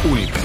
Unibet.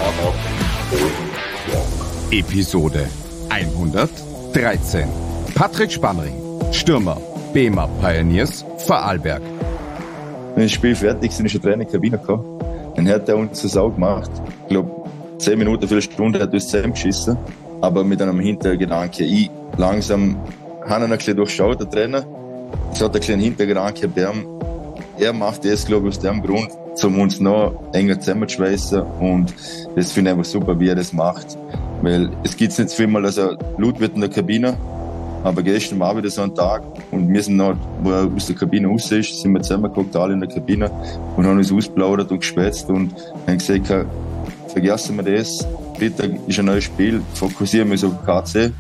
Episode 113. Patrick Spannring, Stürmer, BEMA Pioneers, Vorarlberg. Wenn das Spiel fertig ist, ist schon Trainer in der Kabine gekommen. Dann hat er uns das auch gemacht. Ich glaube, 10 Minuten, eine Viertelstunde hat er uns zusammengeschissen. Aber mit einem Hintergedanke. Ich langsam habe ihn ein bisschen durchschaut, der Trainer. Es hat ein kleinen Hintergedanke bei ihm. Er macht das, glaube ich, aus dem Grund, um uns noch enger zusammenzuschweißen. Und das finde ich einfach super, wie er das macht. Weil es gibt nicht zweimal, dass er laut wird in der Kabine. Aber gestern war wieder so ein Tag und wir sind noch, wo er aus der Kabine raus ist, sind wir zusammengeguckt, alle in der Kabine und haben uns ausplaudert und geschwätzt und haben gesagt, vergessen wir das, Freitag ist ein neues Spiel, fokussieren wir uns auf KC.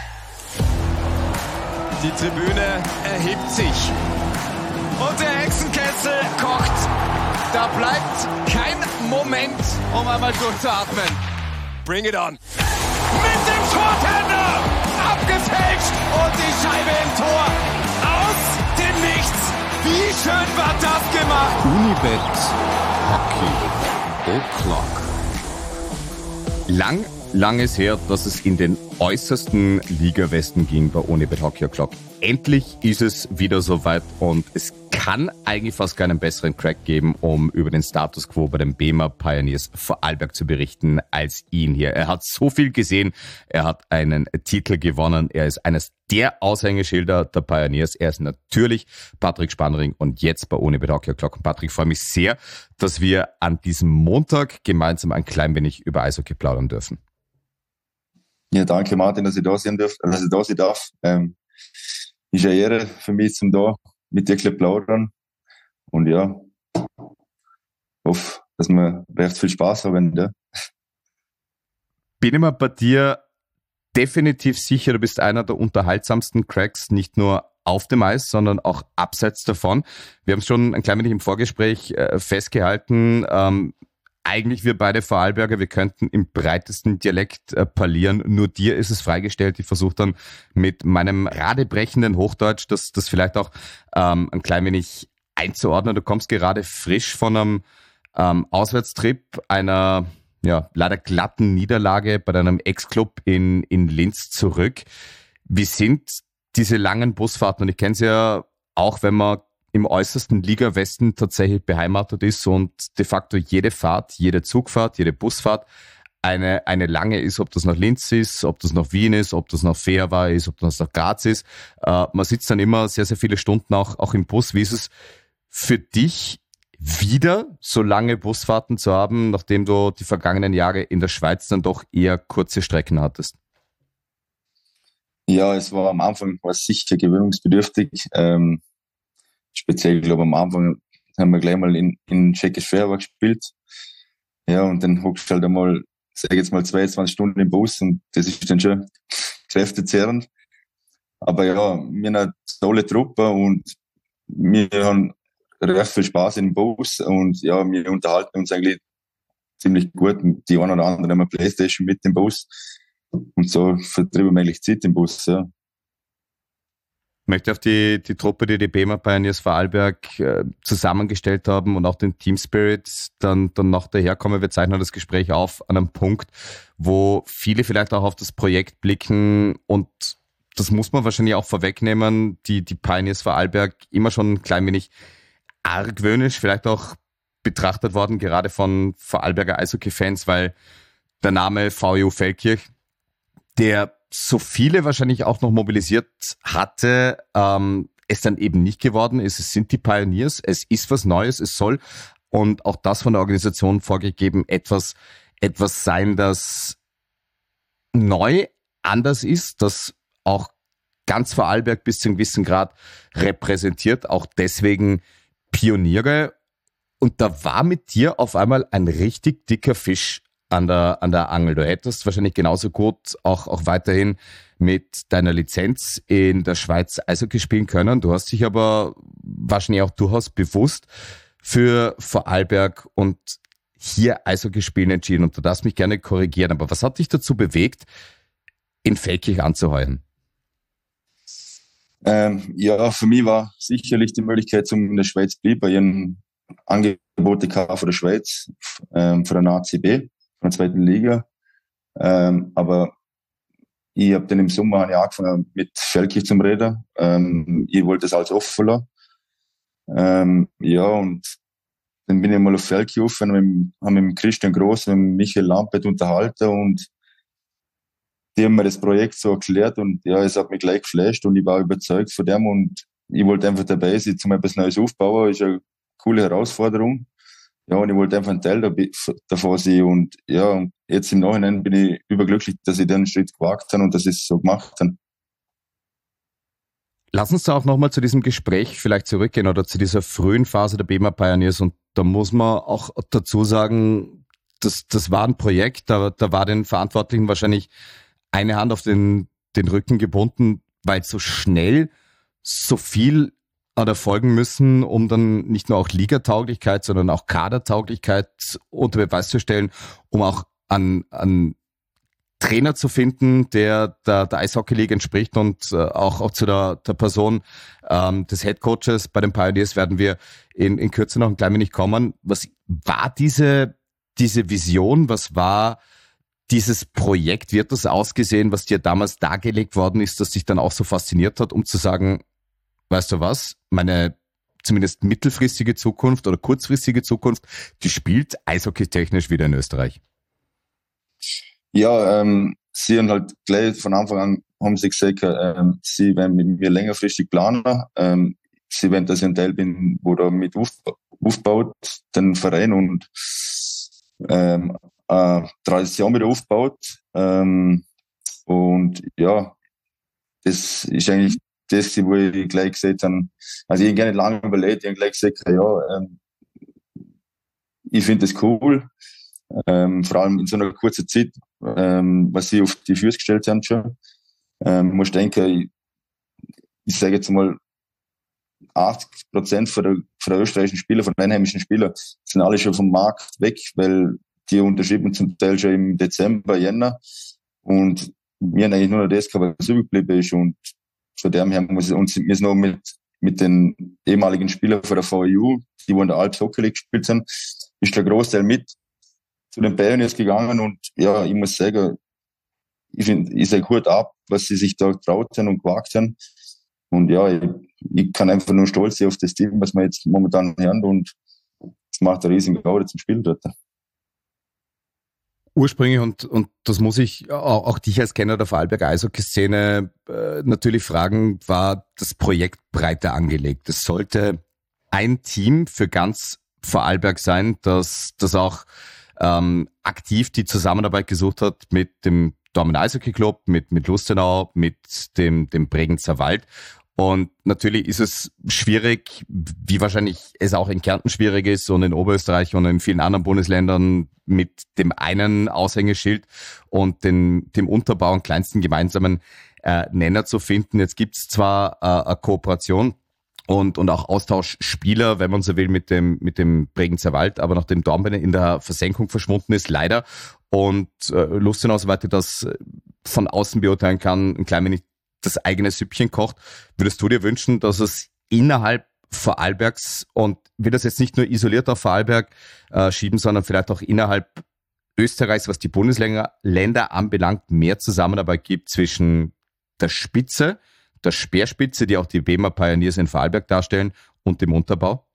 Die Tribüne erhebt sich und der Hexenkessel kocht. Da bleibt kein Moment, um einmal durchzuatmen. Bring it on. Mit dem Tortender! Abgefälscht und die Scheibe im Tor. Aus dem Nichts. Wie schön war das gemacht? Unibet Hockey O'Clock. Lang ist her, dass es in den äußersten Liga-Westen ging bei Unibet Hockey O'Clock. Endlich ist es wieder soweit und es kann eigentlich fast keinen besseren Crack geben, um über den Status Quo bei den BEMA Pioneers Vorarlberg zu berichten, als ihn hier. Er hat so viel gesehen, er hat einen Titel gewonnen, er ist eines der Aushängeschilder der Pioneers. Er ist natürlich Patrick Spannring und jetzt bei Unibet Hockey O'Clock. Und Patrick, ich freue mich sehr, dass wir an diesem Montag gemeinsam ein klein wenig über Eishockey plaudern dürfen. Ja, danke Martin, dass ich da sein darf. Ist eine Ehre für mich, zum da mit dir ein bisschen plaudern. Und ja, hoffe, dass wir recht viel Spaß haben. Ja. Bin ich mir bei dir definitiv sicher, du bist einer der unterhaltsamsten Cracks, nicht nur auf dem Eis, sondern auch abseits davon. Wir haben es schon ein klein wenig im Vorgespräch festgehalten. Eigentlich wir beide Vorarlberger, wir könnten im breitesten Dialekt parlieren. Nur dir ist es freigestellt. Ich versuche dann mit meinem radebrechenden Hochdeutsch das vielleicht auch ein klein wenig einzuordnen. Du kommst gerade frisch von einem Auswärtstrip, einer leider glatten Niederlage bei deinem Ex-Club in Linz zurück. Wie sind diese langen Busfahrten? Und ich kenne es ja auch, wenn man im äußersten Liga-Westen tatsächlich beheimatet ist und de facto jede Fahrt, jede Zugfahrt, jede Busfahrt eine lange ist, ob das nach Linz ist, ob das nach Wien ist, ob das nach Feherwar ist, ob das nach Graz ist. Man sitzt dann immer sehr, sehr viele Stunden auch im Bus. Wie ist es für dich, wieder so lange Busfahrten zu haben, nachdem du die vergangenen Jahre in der Schweiz dann doch eher kurze Strecken hattest? Ja, es war am Anfang sicher gewöhnungsbedürftig. Speziell, glaube ich, am Anfang haben wir gleich mal in Tschechisch Feherwar gespielt. Ja, und dann hockst du halt einmal, sag ich jetzt mal, 22 Stunden im Bus und das ist dann schon kräftezehrend. Aber ja, wir haben eine tolle Truppe und wir haben recht viel Spaß im Bus und ja, wir unterhalten uns eigentlich ziemlich gut. Die einen oder anderen haben eine Playstation mit im Bus und so vertrieben wir eigentlich Zeit im Bus, ja. Ich möchte auf die Truppe, die BEMA Pioneers Vorarlberg zusammengestellt haben und auch den Team Spirit dann noch daherkommen. Wir zeichnen das Gespräch auf an einem Punkt, wo viele vielleicht auch auf das Projekt blicken und das muss man wahrscheinlich auch vorwegnehmen, die Pioneers Vorarlberg immer schon ein klein wenig argwöhnisch vielleicht auch betrachtet worden, gerade von Vorarlberger Eishockey-Fans, weil der Name VU Feldkirch, der so viele wahrscheinlich auch noch mobilisiert hatte, es dann eben nicht geworden ist. Es sind die Pioneers, es ist was Neues, es soll und auch das von der Organisation vorgegeben etwas sein, das neu, anders ist, das auch ganz Vorarlberg bis zu einem gewissen Grad repräsentiert, auch deswegen Pioniere. Und da war mit dir auf einmal ein richtig dicker Fisch an der Angel. Du hättest wahrscheinlich genauso gut auch weiterhin mit deiner Lizenz in der Schweiz Eishockey spielen können. Du hast dich aber wahrscheinlich auch durchaus bewusst für Vorarlberg und hier Eishockey spielen entschieden. Und du darfst mich gerne korrigieren. Aber was hat dich dazu bewegt, in Feldkirch anzuheuern? Ja, für mich war sicherlich die Möglichkeit, in der Schweiz zu bleiben. Ich habe Angebote gehabt von der Schweiz, von der NACB, von der zweiten Liga. Aber ich habe dann im Sommer angefangen mit Feldkirch zum Reden. Ich wollte das alles offen lassen. Ja, und dann bin ich mal auf Feldkirch offen, haben mit Christian Gross und Michael Lampert unterhalten und die haben mir das Projekt so erklärt und ja, es hat mich gleich geflasht und ich war überzeugt von dem und ich wollte einfach dabei sein, um etwas Neues aufzubauen. Ist eine coole Herausforderung. Ja, und ich wollte einfach ein Teil davon sein und ja, jetzt im Nachhinein bin ich überglücklich, dass ich den Schritt gewagt habe und dass ich es so gemacht habe. Lass uns da auch nochmal zu diesem Gespräch vielleicht zurückgehen oder zu dieser frühen Phase der BEMA Pioneers und da muss man auch dazu sagen, das war ein Projekt, da war den Verantwortlichen wahrscheinlich eine Hand auf den Rücken gebunden, weil so schnell so viel hat erfolgen müssen, um dann nicht nur auch Ligatauglichkeit, sondern auch Kadertauglichkeit unter Beweis zu stellen, um auch an Trainer zu finden, der der Eishockey-Liga entspricht und auch zu der Person des Headcoaches bei den Pioneers werden wir in Kürze noch ein klein wenig kommen. Was war diese Vision? Was war dieses Projekt? Wie hat das ausgesehen, was dir damals dargelegt worden ist, das dich dann auch so fasziniert hat, um zu sagen, weißt du was, meine zumindest mittelfristige Zukunft oder kurzfristige Zukunft, die spielt eishockey-technisch wieder in Österreich? Ja, sie haben halt gleich von Anfang an, haben sie gesagt, sie werden mit mir längerfristig planen. Sie werden, dass ich ein Teil bin, wo da mit aufbaut, den Verein und Tradition wieder aufbaut. Und ja, das ist eigentlich das, wo ich gleich gesagt habe, also ich habe gar nicht lange überlegt, ich habe gleich gesagt, ja, ich finde das cool, vor allem in so einer kurzen Zeit, was sie auf die Füße gestellt haben schon. Muss denken, ich sage jetzt mal, 80% von der österreichischen Spieler, von den einheimischen Spielern, sind alle schon vom Markt weg, weil die unterschrieben zum Teil schon im Dezember, Jänner. Und wir haben eigentlich nur noch das gehabt, was übrig geblieben ist. Und von dem her wir sind noch mit den ehemaligen Spielern von der VEU, die in der Alps Hockey League gespielt haben, ist der Großteil mit zu den Pioneers gegangen. Und ja, ich muss sagen, ich sage gut ab, was sie sich da getraut haben und gewagt haben. Und ja, ich kann einfach nur stolz sein auf das Team, was wir jetzt momentan haben. Und es macht eine riesige Freude zum Spielen dort. Ursprünglich, und das muss ich auch dich als Kenner der Vorarlberger Eishockey-Szene natürlich fragen, war das Projekt breiter angelegt. Es sollte ein Team für ganz Vorarlberg sein, das auch aktiv die Zusammenarbeit gesucht hat mit dem Dortmund Eishockey Club, mit Lustenau, mit dem Bregenzer Wald. Und natürlich ist es schwierig, wie wahrscheinlich es auch in Kärnten schwierig ist und in Oberösterreich und in vielen anderen Bundesländern mit dem einen Aushängeschild und dem Unterbau und kleinsten gemeinsamen Nenner zu finden. Jetzt gibt's zwar eine Kooperation und auch Austauschspieler, wenn man so will, mit dem Bregenzer Wald, aber nachdem Dornbirn in der Versenkung verschwunden ist, leider, und Lustenau, soweit ich das von außen beurteilen kann, ein klein wenig das eigene Süppchen kocht, würdest du dir wünschen, dass es innerhalb Vorarlbergs, und will das jetzt nicht nur isoliert auf Vorarlberg schieben, sondern vielleicht auch innerhalb Österreichs, was die Bundesländer anbelangt, mehr Zusammenarbeit gibt zwischen der Spitze, der Speerspitze, die auch die BEMA Pioneers in Vorarlberg darstellen, und dem Unterbau?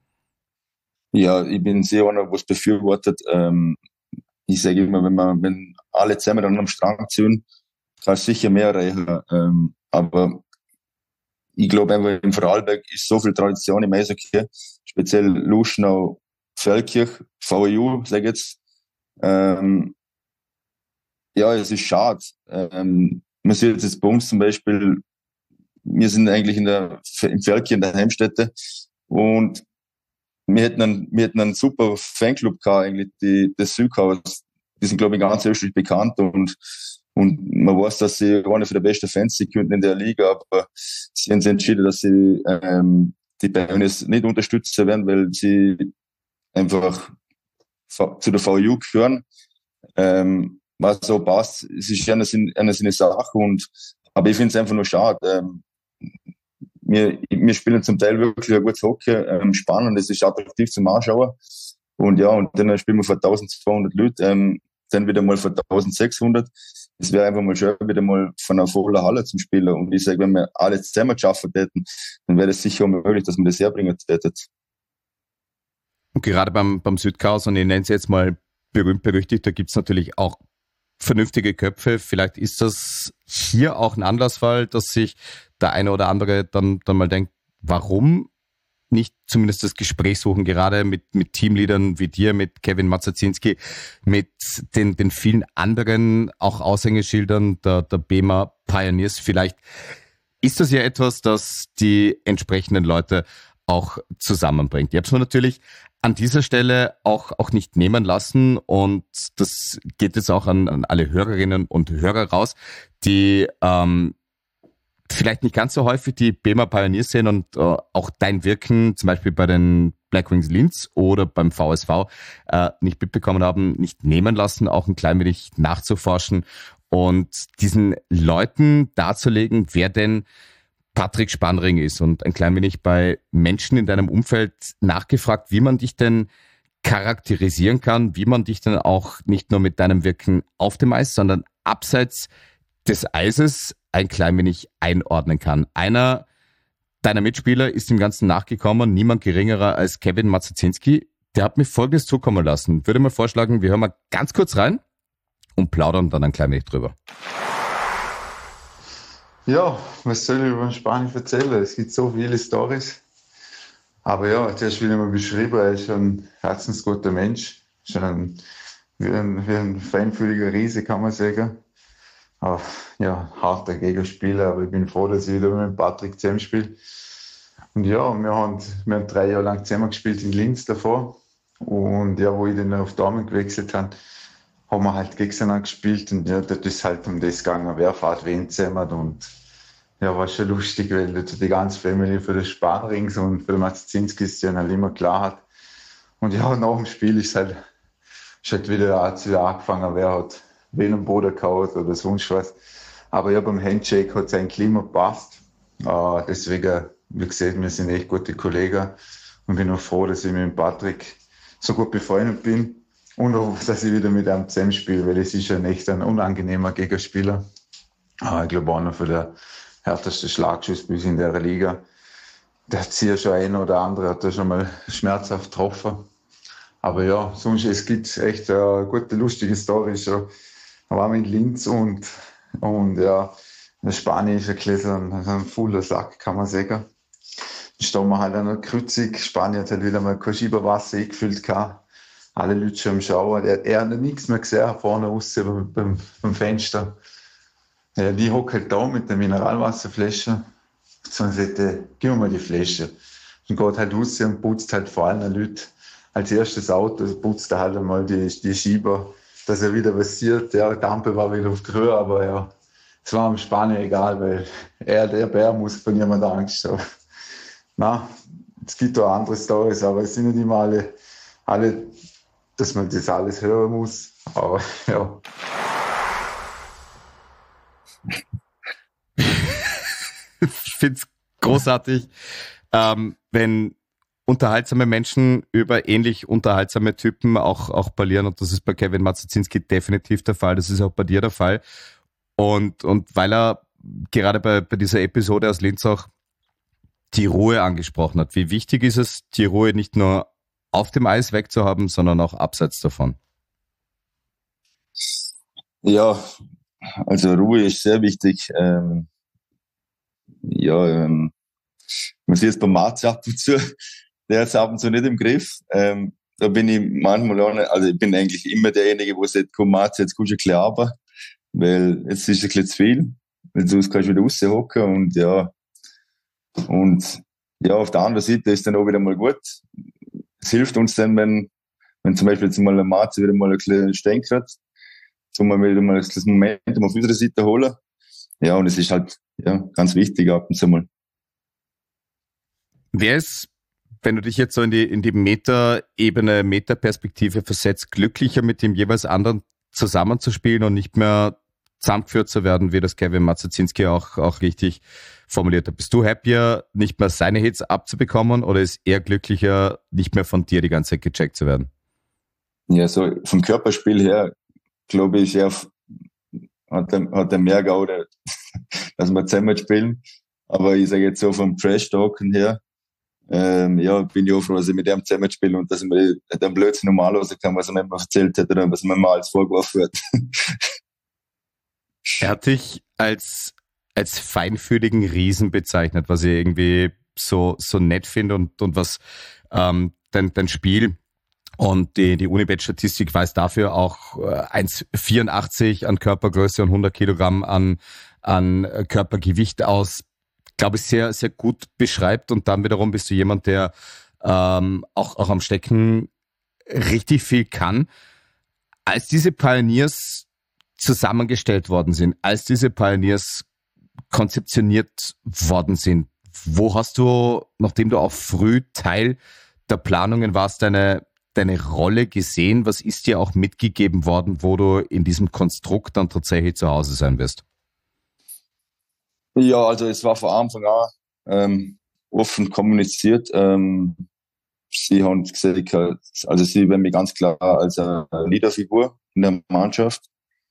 Ja, ich bin sehr einer, was befürwortet. Ich sage immer, wenn alle zusammen dann am Strang ziehen, kann es sicher mehr erreichen. Aber ich glaube einfach, im Vorarlberg ist so viel Tradition im Eishockey, speziell Lustenau, Feldkirch, VEU, sage ich jetzt. Ja, es ist schade. Man sieht jetzt bei uns zum Beispiel, wir sind eigentlich im Feldkirch in der Heimstätte und wir hätten einen super Fanclub gehabt, eigentlich, das Südhaus. Die sind, glaube ich, ganz Österreich bekannt und man weiß, dass sie eine der besten Fans sind in der Liga, aber sie haben sich entschieden, dass sie die Pioneers nicht unterstützen werden, weil sie einfach zu der VU gehören. Was so passt, es ist eine Sache, aber ich finde es einfach nur schade. wir spielen zum Teil wirklich ein gutes Hockey, spannend, es ist attraktiv zum Anschauen. Und ja, und dann spielen wir vor 1200 Leuten, dann wieder mal vor 1600. Es wäre einfach mal schön, wieder mal von einer vollen Halle zum Spielen. Und ich sage, wenn wir alle zusammen schaffen hätten, dann wäre es sicher möglich, dass wir das herbringen hätten. Und gerade beim Südchaos, und ich nenne es jetzt mal berühmt-berüchtigt, da gibt's natürlich auch vernünftige Köpfe. Vielleicht ist das hier auch ein Anlassfall, dass sich der eine oder andere dann mal denkt, warum nicht zumindest das Gespräch suchen, gerade mit Teamleadern wie dir, mit Kevin Mazacinski, mit den vielen anderen auch Aushängeschildern der BEMA Pioneers. Vielleicht ist das ja etwas, das die entsprechenden Leute auch zusammenbringt. Ich habe es mir natürlich an dieser Stelle auch nicht nehmen lassen, und das geht jetzt auch an alle Hörerinnen und Hörer raus, die vielleicht nicht ganz so häufig die BEMA Pioneers sehen und auch dein Wirken zum Beispiel bei den Black Wings Linz oder beim VSV nicht mitbekommen haben, nicht nehmen lassen, auch ein klein wenig nachzuforschen und diesen Leuten darzulegen, wer denn Patrick Spannring ist, und ein klein wenig bei Menschen in deinem Umfeld nachgefragt, wie man dich denn charakterisieren kann, wie man dich dann auch nicht nur mit deinem Wirken auf dem Eis, sondern abseits des Eises ein klein wenig einordnen kann. Einer deiner Mitspieler ist dem Ganzen nachgekommen, niemand geringerer als Kevin Mazacinski. Der hat mir Folgendes zukommen lassen. Würde mal vorschlagen, wir hören mal ganz kurz rein und plaudern dann ein klein wenig drüber. Ja, was soll ich über den Spanier erzählen? Es gibt so viele Storys. Aber ja, zuerst will ich mal beschreiben, er ist ein herzensguter Mensch. Schon wie ein feinfühliger Riese, kann man sagen. Aber, ja, harter Gegenspieler, aber ich bin froh, dass ich wieder mit Patrick zusammenspiele. Und ja, wir haben 3 Jahre lang zusammengespielt in Linz davor. Und ja, wo ich dann auf Damen gewechselt habe, haben wir halt gegeneinander gespielt, und ja, das ist halt um das gegangen, wer fährt wen zusammen, und ja, war schon lustig, weil die ganze Familie für den Spanrings und für den Mazacinski ja halt immer klar hat. Und ja, nach dem Spiel ist halt wieder angefangen, wer hat wen am Boden gehauen oder sonst was. Aber ja, beim Handshake hat es eigentlich immer gepasst. Deswegen, wie gesagt, wir sind echt gute Kollegen, und bin auch froh, dass ich mit dem Patrick so gut befreundet bin. Und auch, dass ich wieder mit ihm zusammenspiele, weil es ist ja echt ein unangenehmer Gegenspieler. Ich glaube, einer für der härteste Schlagschuss bis in der Liga. Der hat sicher schon ein oder andere, hat er schon mal schmerzhaft getroffen. Aber ja, sonst, es gibt echt eine gute, lustige Story schon. Da waren wir in Linz und ja, der Spanier ist ein bisschen ein voller Sack, kann man sagen. Dann stehen wir halt an einer Kreuzung. Spanien hat halt wieder mal kein Schieberwasser eingefüllt gehabt. Alle Leute schon am Schauen. Er hat nichts mehr gesehen, vorne raus beim Fenster. Ja, die hockt halt da mit der Mineralwasserflasche. So sagte, gib mir mal die Flasche. Und geht halt raus und putzt halt vor allen Leuten als erstes Auto, putzt er halt einmal die Schieber, dass er wieder was sieht. Ja, die Ampel war wieder auf die Höhe, aber ja, es war am Spanier egal, weil der Bär muss von jemandem Angst haben. Na, es gibt auch andere Storys, aber es sind nicht immer alle, dass man das alles hören muss. Aber ja. Ich finde es großartig, wenn unterhaltsame Menschen über ähnlich unterhaltsame Typen auch parlieren, und das ist bei Kevin Mazacinski definitiv der Fall, das ist auch bei dir der Fall. Und weil er gerade bei dieser Episode aus Linz auch die Ruhe angesprochen hat. Wie wichtig ist es, die Ruhe nicht nur auf dem Eis wegzuhaben, sondern auch abseits davon? Ja, also Ruhe ist sehr wichtig. Man sieht es beim Marz ab und zu, der hat es ab und zu nicht im Griff. Da bin ich manchmal auch nicht, also ich bin eigentlich immer derjenige, der sagt, komm Marz, jetzt kommst du ein bisschen runter, weil jetzt ist ein bisschen zu viel, weil sonst kannst du wieder raushocken, und auf der anderen Seite ist dann auch wieder mal gut. Es hilft uns dann, wenn zum Beispiel jetzt mal ein Marz wieder mal ein bisschen stänkert, so mal wieder mal das Momentum auf unserer Seite holen. Ja, und es ist halt, ganz wichtig ab und zu mal. Wer ist, wenn du dich jetzt so in die Meta-Ebene, Meta-Perspektive versetzt, glücklicher mit dem jeweils anderen zusammenzuspielen und nicht mehr zusammengeführt zu werden, wie das Kevin Mazacinski auch richtig formuliert hat. Bist du happier, nicht mehr seine Hits abzubekommen oder ist er glücklicher, nicht mehr von dir die ganze Zeit gecheckt zu werden? Ja, so vom Körperspiel her, glaube ich, hat er mehr Gaude, dass wir zusammen spielen. Aber ich sage jetzt so vom Trash-Talken her, bin ich auch froh, dass ich mit ihm zusammen spiele und dass ich mir den Blödsinn normal hören kann, was er mir immer erzählt hat oder was mir mal als vorgeworfen wird. Er hat dich als feinfühligen Riesen bezeichnet, was ich irgendwie so nett finde und was dein Spiel und die Unibet-Statistik weist dafür auch 1,84 an Körpergröße und 100 Kilogramm an Körpergewicht aus, glaube ich, sehr, sehr gut beschreibt. Und dann wiederum bist du jemand, der auch am Stecken richtig viel kann. Als diese Pioneers zusammengestellt worden sind, als diese Pioneers konzeptioniert worden sind, wo hast du, nachdem du auch früh Teil der Planungen warst, deine Rolle gesehen? Was ist dir auch mitgegeben worden, wo du in diesem Konstrukt dann tatsächlich zu Hause sein wirst? Ja, also es war von Anfang an offen kommuniziert. Sie haben gesagt, also sie werden mich ganz klar als eine Leaderfigur in der Mannschaft.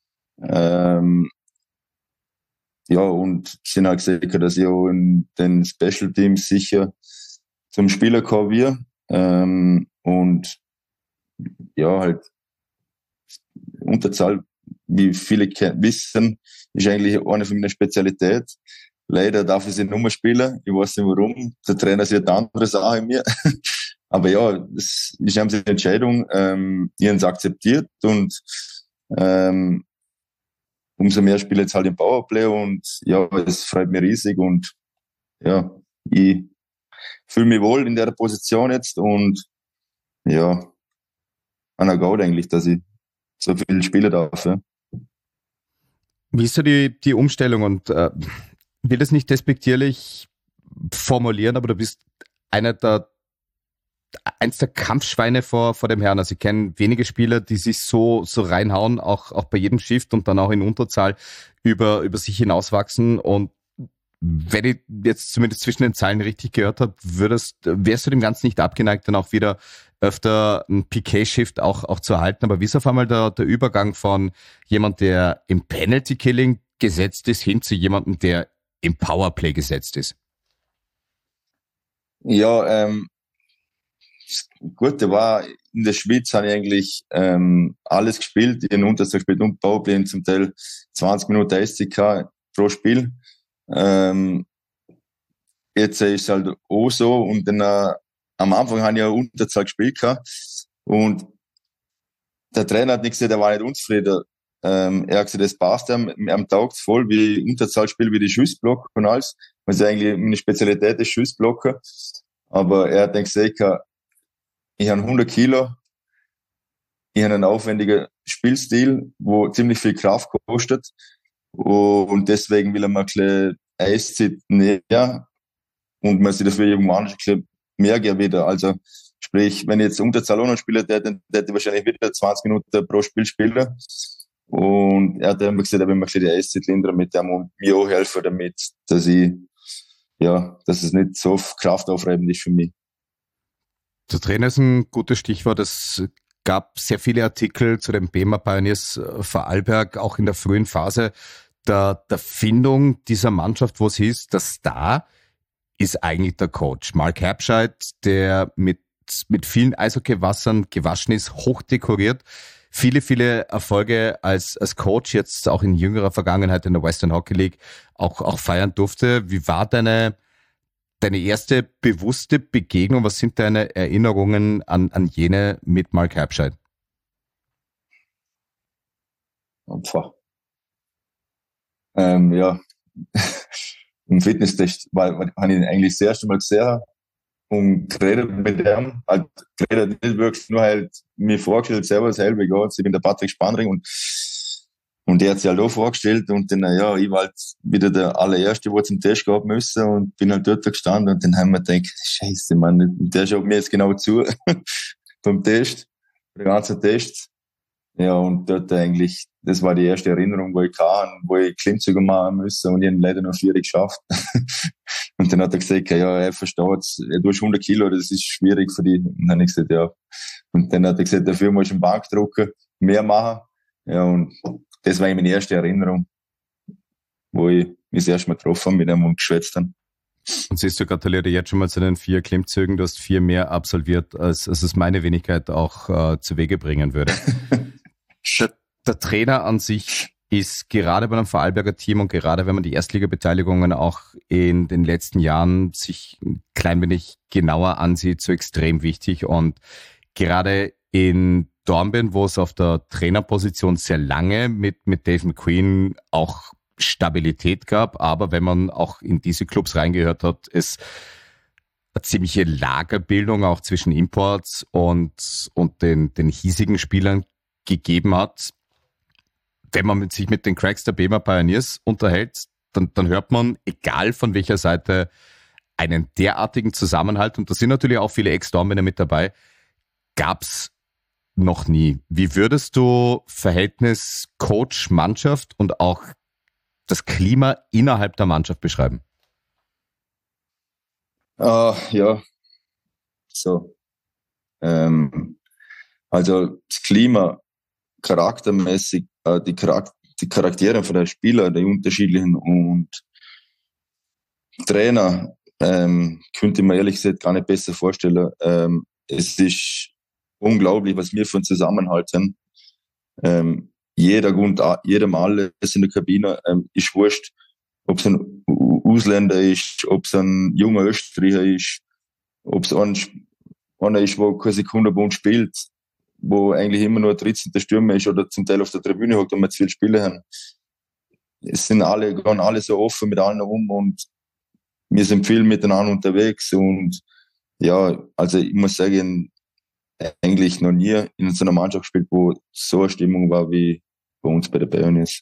Und sie haben auch gesagt, dass ich auch in den Special Teams sicher zum Spieler kommen wir. Und ja, halt Unterzahl, wie viele wissen, ist eigentlich eine von meiner Spezialität. Leider darf ich sie nicht mehr spielen. Ich weiß nicht warum. Der Trainer sieht eine andere Sache in mir. Aber ja, das ist eine Entscheidung. Ich habe es akzeptiert und umso mehr spiele ich jetzt halt im Powerplay und ja, es freut mich riesig und ja, ich fühle mich wohl in der Position jetzt und ja, einer Gaud eigentlich, dass ich so viel spielen darf. Ja. Wie ist so die Umstellung und will das nicht despektierlich formulieren, aber du bist eins der Kampfschweine vor dem Herrn. Also ich kenne wenige Spieler, die sich so reinhauen, auch bei jedem Shift und dann auch in Unterzahl über sich hinauswachsen. Und wenn ich jetzt zumindest zwischen den Zeilen richtig gehört habe, wärst du dem Ganzen nicht abgeneigt, dann auch wieder öfter ein PK-Shift auch zu erhalten. Aber wie ist auf einmal der Übergang von jemand, der im Penalty-Killing gesetzt ist, hin zu jemandem, der im Powerplay gesetzt ist? Ja, gut, der war in der Schweiz, habe ich eigentlich alles gespielt, in Unterzahl gespielt und Powerplay, zum Teil 20 Minuten SCK pro Spiel. Jetzt ist es halt auch so und dann am Anfang habe ich ja Unterzahl gespielt und der Trainer hat nicht gesagt, er war nicht unzufrieden. Er hat gesagt, das passt am taugt voll, wie Unterzahl spielt, wie die Schussblock und alles, was eigentlich meine Spezialität ist, Schussblocker. Aber er hat dann gesagt, ich habe 100 Kilo, ich habe einen aufwendigen Spielstil, wo ziemlich viel Kraft kostet und deswegen will er mal ein bisschen Eiszeit näher und man sich dafür irgendwann ein bisschen mehr geben wieder. Also sprich, wenn ich jetzt Unterzahl auch noch spiele, dann hätte ich wahrscheinlich wieder 20 Minuten pro Spiel spielen. Und er hat dann gesagt, er will mir ein bisschen die Eiszeit lindern mit dem und mir auch helfen damit, dass es nicht so kraftaufreibend ist für mich. Der Trainer ist ein gutes Stichwort. Es gab sehr viele Artikel zu den BEMA Pioneers Vorarlberg, auch in der frühen Phase der Findung dieser Mannschaft, wo es hieß, der Star ist eigentlich der Coach. Mark Herbscheid, der mit vielen Eishockey-Wassern gewaschen ist, hochdekoriert, viele Erfolge als Coach, jetzt auch in jüngerer Vergangenheit in der Western Hockey League auch feiern durfte. Wie war deine erste bewusste Begegnung? Was sind deine Erinnerungen an jene mit Mark Herbscheid? Ja, im Fitnesstest habe ich ihn eigentlich das erste Mal gesehen und geredet mit ihm. Halt geredet nicht wirklich, nur halt mir vorgestellt, selber geht's. Ich bin der Patrick Spanring und der hat sich halt auch vorgestellt und dann, ich war halt wieder der allererste, der zum Test gehen müssen und bin halt dort gestanden und dann haben wir gedacht, Scheiße, Mann, der schaut mir jetzt genau zu beim Test, beim ganzen Test. Ja, und dort eigentlich, das war die erste Erinnerung, wo ich Klimmzüge machen müssen und ich habe leider noch 4 geschafft. Und dann hat er gesagt, ja, er versteht's, du hast 100 Kilo, das ist schwierig für dich. Und dann habe ich gesagt, ja. Und dann hat er gesagt, dafür musst du einen Bankdrucker mehr machen. Ja, und das war meine erste Erinnerung, wo ich mich das erste Mal getroffen habe mit ihm und geschwätzt habe. Und siehst du, gratuliere jetzt schon mal zu den 4 Klimmzügen. Du hast 4 mehr absolviert, als es meine Wenigkeit auch zu Wege bringen würde. Der Trainer an sich ist gerade bei einem Vorarlberger Team und gerade wenn man die Erstliga-Beteiligungen auch in den letzten Jahren sich ein klein wenig genauer ansieht, so extrem wichtig. Und gerade in Dornbirn, wo es auf der Trainerposition sehr lange mit Dave McQueen auch Stabilität gab, aber wenn man auch in diese Clubs reingehört hat, es eine ziemliche Lagerbildung auch zwischen Imports und den hiesigen Spielern gegeben hat. Wenn man sich mit den Cracks der Bremer Pioneers unterhält, dann hört man, egal von welcher Seite, einen derartigen Zusammenhalt, und da sind natürlich auch viele Ex-Dornbirner mit dabei, gab's noch nie. Wie würdest du Verhältnis Coach-Mannschaft und auch das Klima innerhalb der Mannschaft beschreiben? Ja, so. Also das Klima charaktermäßig, die Charaktere von den Spielern, die unterschiedlichen und Trainer, könnte ich mir ehrlich gesagt gar nicht besser vorstellen. Es ist unglaublich, was wir für einen Zusammenhalt haben. Jedem alles in der Kabine ist wurscht, ob es ein Ausländer ist, ob es ein junger Österreicher ist, ob es einer ist, der keine Sekunde bei uns spielt, wo eigentlich immer nur ein 13. Stürmer ist oder zum Teil auf der Tribüne hockt und wir zu viele Spiele haben. Gehen alle so offen mit allen um und wir sind viel miteinander unterwegs und ja, also ich muss sagen, eigentlich noch nie in so einer Mannschaft gespielt, wo so eine Stimmung war wie bei uns bei der Pioneers.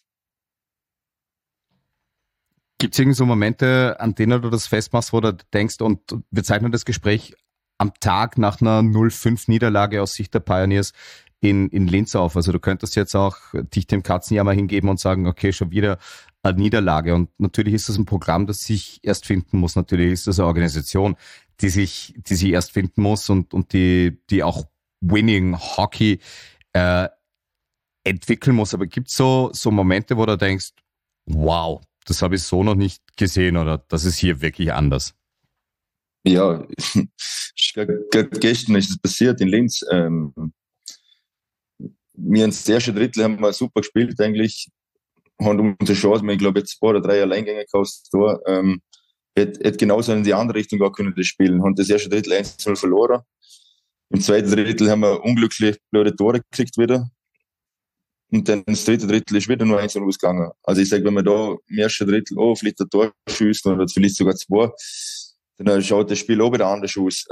Gibt es irgend so Momente, an denen du das festmachst, wo du denkst, und wir zeichnen das Gespräch am Tag nach einer 0-5-Niederlage aus Sicht der Pioneers in Linz auf? Also du könntest jetzt auch dich dem Katzenjammer hingeben und sagen, okay, schon wieder eine Niederlage. Und natürlich ist das ein Programm, das sich erst finden muss. Natürlich ist das eine Organisation, die sich erst finden muss und die auch Winning Hockey entwickeln muss. Aber gibt es so Momente, wo du denkst, wow, das habe ich so noch nicht gesehen oder das ist hier wirklich anders? Ja, gestern ist es passiert in Linz. Wir ins erste Drittel haben wir super gespielt eigentlich, haben unsere Chance, ich glaube jetzt 2 oder 3 Alleingänge gekostet. Hätte genauso in die andere Richtung gar können das spielen. Haben das erste Drittel 1-0 verloren. Im zweiten Drittel haben wir unglücklich blöde Tore gekriegt wieder. Und dann das dritte Drittel ist wieder nur 1-0 ausgegangen. Also ich sage, wenn wir da im ersten Drittel vielleicht ein Tor schießen oder vielleicht sogar 2, dann schaut das Spiel auch wieder anders aus.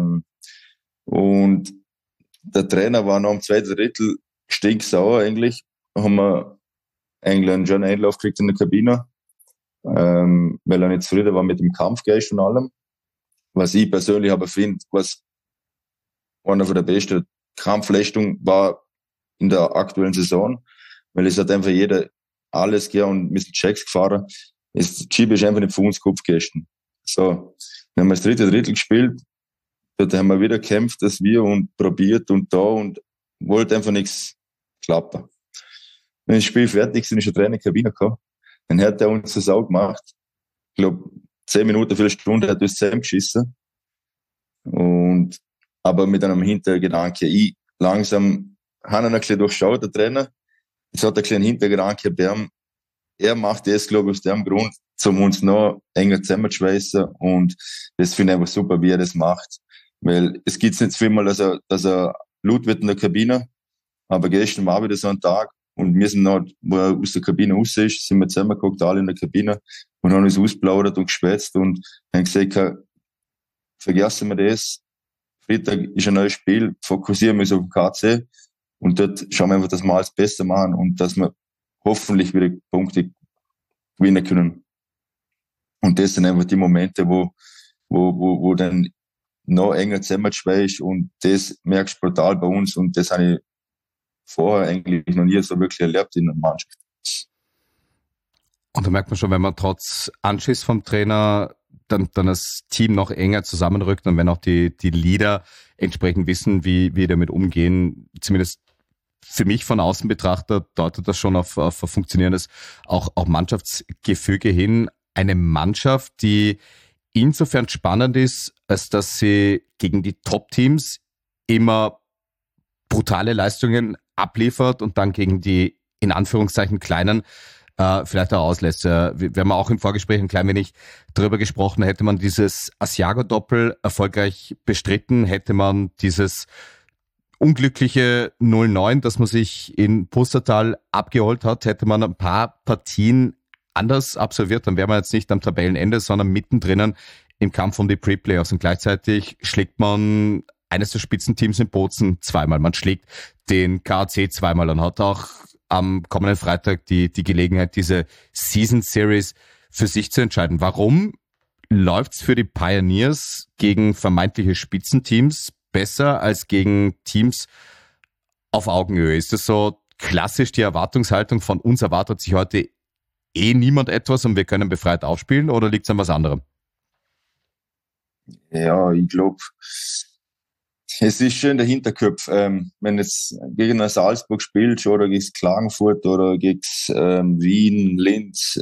Und der Trainer war noch im zweiten Drittel stinksauer eigentlich. Haben wir eigentlich einen schönen Einlauf gekriegt in der Kabine, weil er nicht zufrieden war mit dem Kampfgeist und allem. Was ich persönlich aber finde, was einer von der besten Kampfleistungen war in der aktuellen Saison, weil es hat einfach jeder alles gegeben und wir sind Checks gefahren. Das Schiebe ist einfach nicht für uns Kopf gestern. So, dann haben wir das dritte Drittel gespielt, dort haben wir wieder gekämpft, dass wir und probiert und da und wollte einfach nichts klappen. Wenn das Spiel fertig ist, ist der Trainer in die Kabine gekommen. Dann hat er uns das auch gemacht. Ich glaube, 10 Minuten, Viertelstunde hat er uns zusammengeschissen. Aber mit einem Hintergedanke, langsam habe ihn ein bisschen durchschaut, der Trainer. Es hat ein bisschen Hintergedanke bei ihm. Er macht das, glaube ich, aus dem Grund, um uns noch enger zusammenzuschweißen. Und das finde ich einfach super, wie er das macht. Weil es gibt nicht vielmal, dass er laut wird in der Kabine. Aber gestern war wieder so ein Tag. Und wir sind noch, wo er aus der Kabine raus ist, sind wir zusammengeguckt, alle in der Kabine. Und haben uns ausplaudert und geschwätzt. Und haben gesagt, vergessen wir das. Freitag ist ein neues Spiel. Fokussieren wir uns auf den KC. Und dort schauen wir einfach, dass wir alles besser machen und dass wir hoffentlich wieder Punkte gewinnen können. Und das sind einfach die Momente, wo dann noch enger zusammenschweißt und das merkst du brutal bei uns und das habe ich vorher eigentlich noch nie so wirklich erlebt in einer Mannschaft. Und da merkt man schon, wenn man trotz Anschiss vom Trainer dann das Team noch enger zusammenrückt und wenn auch die Leader entsprechend wissen, wie damit umgehen, zumindest für mich von außen betrachtet, deutet das schon auf ein funktionierendes auch Mannschaftsgefüge hin. Eine Mannschaft, die insofern spannend ist, als dass sie gegen die Top-Teams immer brutale Leistungen abliefert und dann gegen die in Anführungszeichen kleinen vielleicht auch auslässt. Wir haben auch im Vorgespräch ein klein wenig drüber gesprochen, hätte man dieses Asiago-Doppel erfolgreich bestritten, hätte man dieses unglückliche 0-9, das man sich in Pustertal abgeholt hat, hätte man ein paar Partien anders absolviert, dann wäre man jetzt nicht am Tabellenende, sondern mittendrin im Kampf um die Pre-Playoffs und gleichzeitig schlägt man eines der Spitzenteams in Bozen zweimal. Man schlägt den KAC zweimal und hat auch am kommenden Freitag die Gelegenheit, diese Season Series für sich zu entscheiden. Warum läuft's für die Pioneers gegen vermeintliche Spitzenteams besser als gegen Teams auf Augenhöhe? Ist das so klassisch die Erwartungshaltung von uns erwartet sich heute niemand etwas und wir können befreit aufspielen oder liegt's an was anderem? Ja, ich glaube, es ist schon der Hinterkopf. Wenn jetzt gegen ein Salzburg spielst oder gegen Klagenfurt oder gegen Wien, Linz,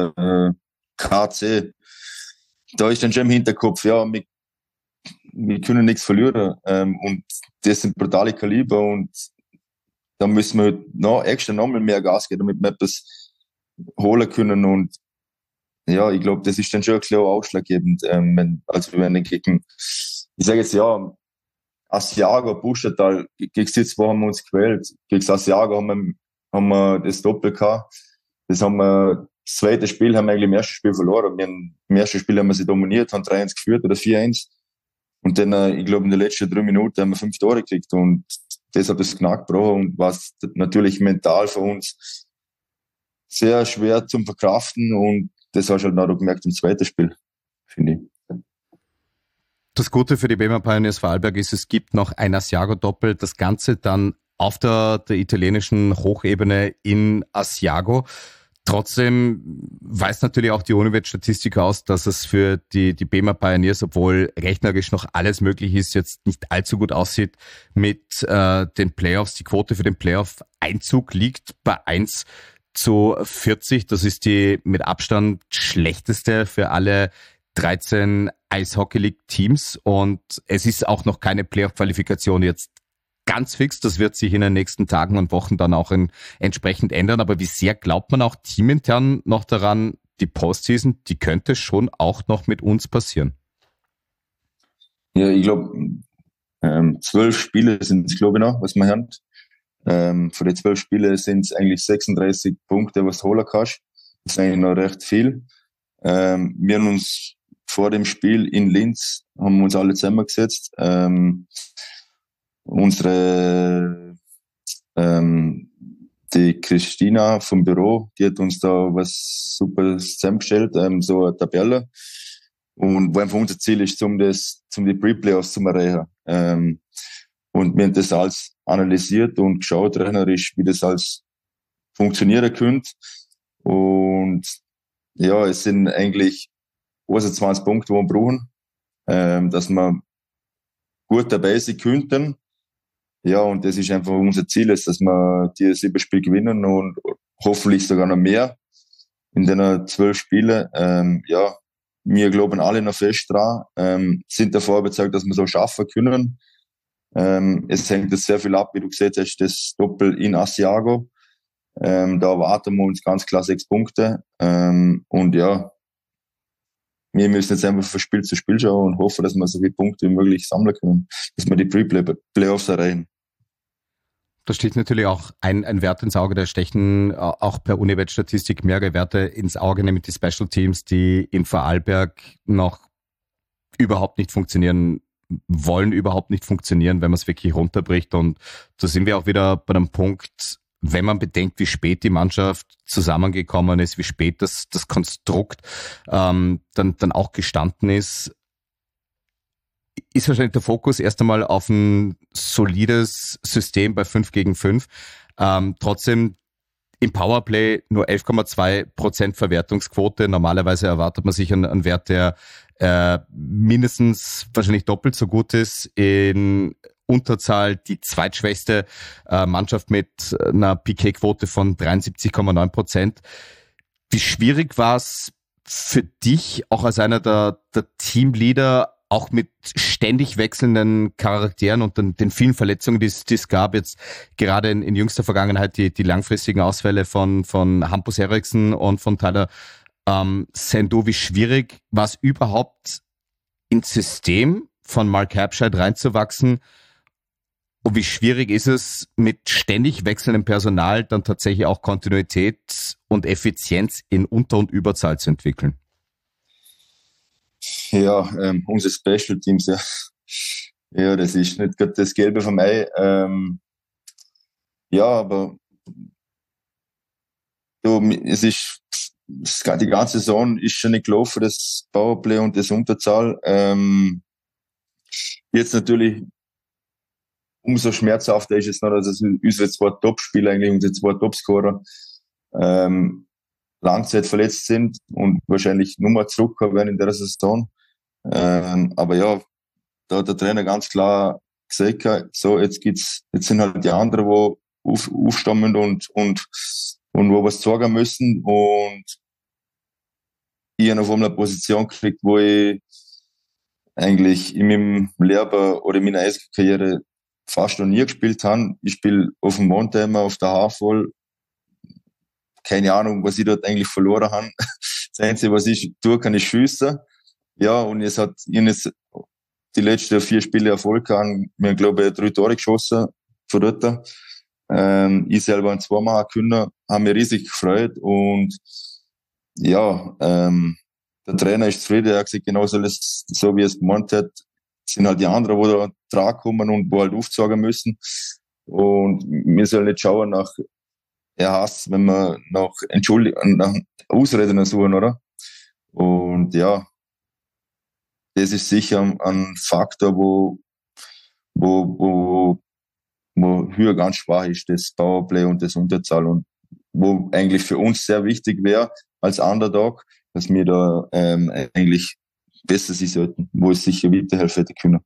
KC, da ist dann schon im Hinterkopf, ja, wir können nichts verlieren. Und das sind brutale Kaliber und da müssen wir noch mal mehr Gas geben, damit wir etwas holen können. Und ja, ich glaube, das ist dann schon klar ausschlaggebend. Wenn gegen, ich sage jetzt ja, Asiago, Pustertal, gegen die zwei haben wir uns gewählt. Gegen Asiago haben wir das Doppel gehabt. Das zweite Spiel haben wir eigentlich im ersten Spiel verloren. Im ersten Spiel haben wir sie dominiert, haben 3-1 geführt oder 4-1. Und dann, ich glaube, in den letzten 3 Minuten haben wir 5 Tore gekriegt. Und das hat das Knack gebrochen und was natürlich mental für uns sehr schwer zum Verkraften. Und das hast du halt noch gemerkt im zweiten Spiel, finde ich. Das Gute für die BEMA Pioneers Vorarlberg ist, es gibt noch ein Asiago-Doppel, das Ganze dann auf der italienischen Hochebene in Asiago. Trotzdem weist natürlich auch die Univet-Statistik aus, dass es für die BEMA Pioneers, obwohl rechnerisch noch alles möglich ist, jetzt nicht allzu gut aussieht mit den Playoffs. Die Quote für den Playoff-Einzug liegt bei 1:40. Das ist die mit Abstand schlechteste für alle 13 Eishockey League Teams und es ist auch noch keine Playoff-Qualifikation jetzt ganz fix. Das wird sich in den nächsten Tagen und Wochen dann auch entsprechend ändern. Aber wie sehr glaubt man auch teamintern noch daran, die Postseason, die könnte schon auch noch mit uns passieren? Ja, ich glaube, 12 Spiele sind es, glaube ich, noch, was man hört. Von den 12 Spielen sind es eigentlich 36 Punkte, was du holen kannst. Das ist eigentlich noch recht viel. Wir haben uns vor dem Spiel in Linz haben wir uns alle zusammengesetzt. Die Christina vom Büro, die hat uns da was super zusammengestellt, so eine Tabelle. Und wo einfach unser Ziel ist, um die Pre-Playoffs zu erreichen. Und wir haben das alles analysiert und geschaut, rechnerisch, wie das alles funktionieren könnte. Und ja, es sind eigentlich 20 Punkte, die wir brauchen, dass wir gut dabei sein könnten. Ja, und das ist einfach unser Ziel, dass wir die 7 Spiele gewinnen und hoffentlich sogar noch mehr in den 12 Spielen. Ja, wir glauben alle noch fest dran, sind davor überzeugt, dass wir so schaffen können. Es hängt jetzt sehr viel ab, wie du gesehen hast, das Doppel in Asiago. Da erwarten wir uns ganz klar 6 Punkte. Und ja, wir müssen jetzt einfach von Spiel zu Spiel schauen und hoffen, dass wir so viele Punkte wie möglich sammeln können, dass wir die Pre-Playoffs erreichen. Da steht natürlich auch ein Wert ins Auge, da stechen auch per Univet-Statistik mehrere Werte ins Auge, nämlich die Special Teams, die in Vorarlberg noch überhaupt nicht funktionieren, wollen überhaupt nicht funktionieren, wenn man es wirklich runterbricht. Und da sind wir auch wieder bei einem Punkt, wenn man bedenkt, wie spät die Mannschaft zusammengekommen ist, wie spät das Konstrukt dann auch gestanden ist. ist wahrscheinlich der Fokus erst einmal auf ein solides System bei 5 gegen 5. Trotzdem im Powerplay nur 11,2% Verwertungsquote. Normalerweise erwartet man sich einen Wert, der mindestens wahrscheinlich doppelt so gut ist. In Unterzahl die zweitschwächste Mannschaft mit einer PK-Quote von 73,9%. Wie schwierig war es für dich, auch als einer der Teamleader, auch mit ständig wechselnden Charakteren und den vielen Verletzungen, die es gab, jetzt gerade in jüngster Vergangenheit die langfristigen Ausfälle von Hampus Eriksson und von Tyler Sandu, wie schwierig war es überhaupt ins System von Mark Habscheid reinzuwachsen? Und wie schwierig ist es, mit ständig wechselndem Personal dann tatsächlich auch Kontinuität und Effizienz in Unter- und Überzahl zu entwickeln? Ja, unsere Special Teams, ja. Ja, das ist nicht gerade das Gelbe vom Ei. Ja, aber es ist, die ganze Saison ist schon nicht gelaufen, das Powerplay und das Unterzahl. Jetzt natürlich umso schmerzhafter ist es noch, dass unsere zwei Top-Spieler, eigentlich unsere zwei Topscorer, Langzeit verletzt sind und wahrscheinlich nur mal zurückkommen werden in der Saison. Aber ja, da hat der Trainer ganz klar gesagt, so, jetzt sind halt die anderen, die aufstammen und wo was sorgen müssen. Und ich habe auf einmal eine Position gekriegt, wo ich eigentlich in meinem Leben oder in meiner Eiskarriere fast noch nie gespielt habe. Ich spiele auf dem Montheimer, auf der Havel. Keine Ahnung, was ich dort eigentlich verloren habe. Das Einzige, was ich tue, kann ich schiessen. Ja, und jetzt die letzten 4 Spiele Erfolg gehabt. Wir haben, glaube ich, 3 Tore geschossen von dort. Ich selber ein 2 machen können, haben mich riesig gefreut. Und ja, der Trainer ist zufrieden. Er hat gesagt, genau so wie er es gemeint hat, sind halt die anderen, die da dran kommen und wo halt aufzeigen müssen. Und wir sollen nicht schauen nach Hass, wenn wir nach Ausreden suchen, oder? Und ja, das ist sicher ein Faktor, wo höher ganz schwach ist, das Powerplay und das Unterzahl, und wo eigentlich für uns sehr wichtig wäre als Underdog, dass wir da eigentlich besser sein sollten, wo es sicher weiterhelfen hätte können.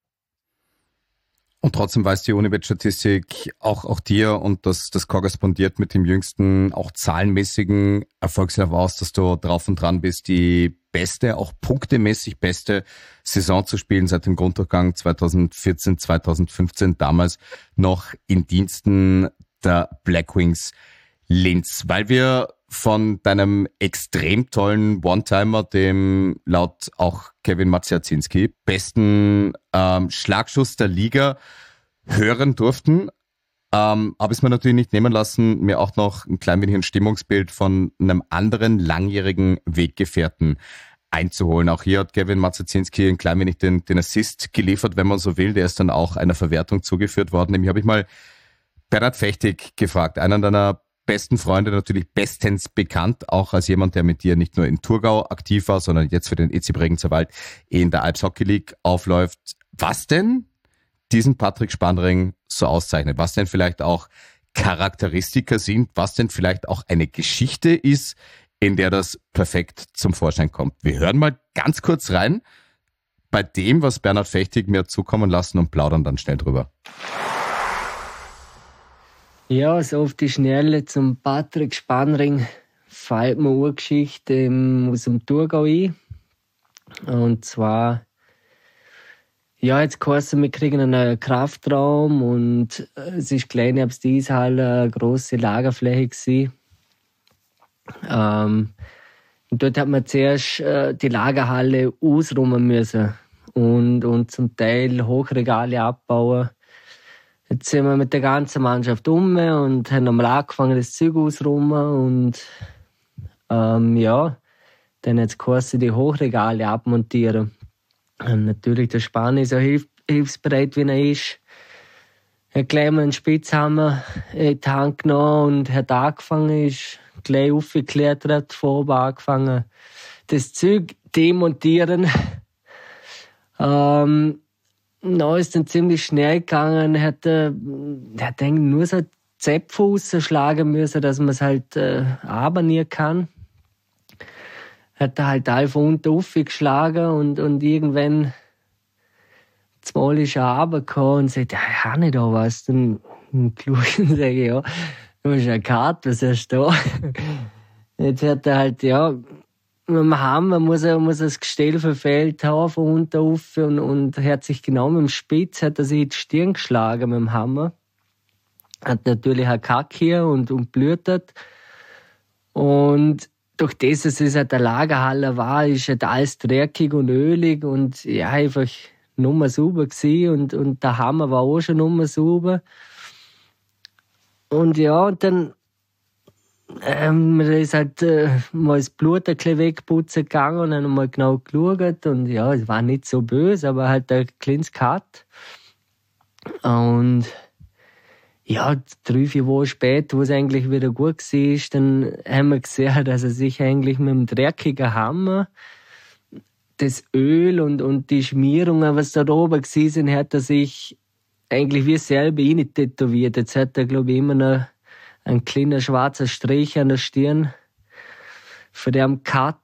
Und trotzdem weiß die Unibet-Statistik auch dir, und das korrespondiert mit dem jüngsten, auch zahlenmäßigen Erfolgsjahr aus, dass du drauf und dran bist, die beste, auch punktemäßig beste Saison zu spielen seit dem Grunddurchgang 2014, 2015, damals noch in Diensten der Blackwings Linz. Weil wir von deinem extrem tollen One-Timer, dem laut auch Kevin Maciacinski besten Schlagschuss der Liga hören durften, habe ich es mir natürlich nicht nehmen lassen, mir auch noch ein klein wenig ein Stimmungsbild von einem anderen langjährigen Weggefährten einzuholen. Auch hier hat Kevin Maciacinski ein klein wenig den Assist geliefert, wenn man so will. Der ist dann auch einer Verwertung zugeführt worden. Nämlich habe ich mal Bernhard Fechtig gefragt, einen deiner besten Freunde, natürlich bestens bekannt, auch als jemand, der mit dir nicht nur in Thurgau aktiv war, sondern jetzt für den EC Bregenzer Wald in der Alps Hockey League aufläuft. Was denn diesen Patrick Spanring so auszeichnet? Was denn vielleicht auch Charakteristika sind? Was denn vielleicht auch eine Geschichte ist, in der das perfekt zum Vorschein kommt? Wir hören mal ganz kurz rein bei dem, was Bernhard Fechtig mir zukommen lassen, und plaudern dann schnell drüber. Ja, so auf die Schnelle zum Patrick Spanring fällt mir eine Geschichte aus dem Thurgau ein. Und zwar, ja, jetzt geheißen, wir kriegen einen neuen Kraftraum, und es ist klein, ob es die Eishalle, eine grosse Lagerfläche gewesen. Und dort hat man zuerst die Lagerhalle ausräumen müssen und zum Teil Hochregale abbauen. Jetzt sind wir mit der ganzen Mannschaft und haben nochmal angefangen, das Zeug auszuräumen. Und ja, dann hat es geheißen, die Hochregale abmontieren. Und natürlich, der Spanier ist so hilfsbereit, wie er ist. Er hat gleich mal einen Spitzhammer in die Hand genommen und hat angefangen, ist gleich aufgeklettert, von oben angefangen, das Zeug demontieren. na, ist dann ziemlich schnell gegangen. Er hat eigentlich nur so Zäpfe rausschlagen müssen, dass man es halt abonnieren kann. Hat er halt alle von unten aufgeschlagen und irgendwann zumal ist er runtergekommen und sagt, ja, ich habe nicht da was. Dann sage ich, ja, du hast eine Karte, was hast du da? Jetzt hat er halt, ja, mit dem Hammer muss das Gestell verfehlt haben von unten auf und hat sich genau mit dem Spitz hat er sich in die Stirn geschlagen mit dem Hammer. Hat natürlich einen Kack hier und blutet. Und durch das, dass es halt eine Lagerhalle war, ist halt alles dreckig und ölig und ja, einfach nur sauber gewesen und der Hammer war auch schon nur sauber. Und ja, und dann ist halt mal das Blut ein bisschen wegputzen gegangen und dann mal genau geschaut und ja, es war nicht so böse, aber halt ein kleines Cut. Und ja, 3-4 Wochen später, wo es eigentlich wieder gut war, dann haben wir gesehen, dass er sich eigentlich mit dem dreckigen Hammer das Öl und die Schmierungen, was da oben waren, hat er sich eigentlich wie selber rein tätowiert. Jetzt hat er, glaube ich, immer noch einen kleinen schwarzen Strich an der Stirn von dem Cut.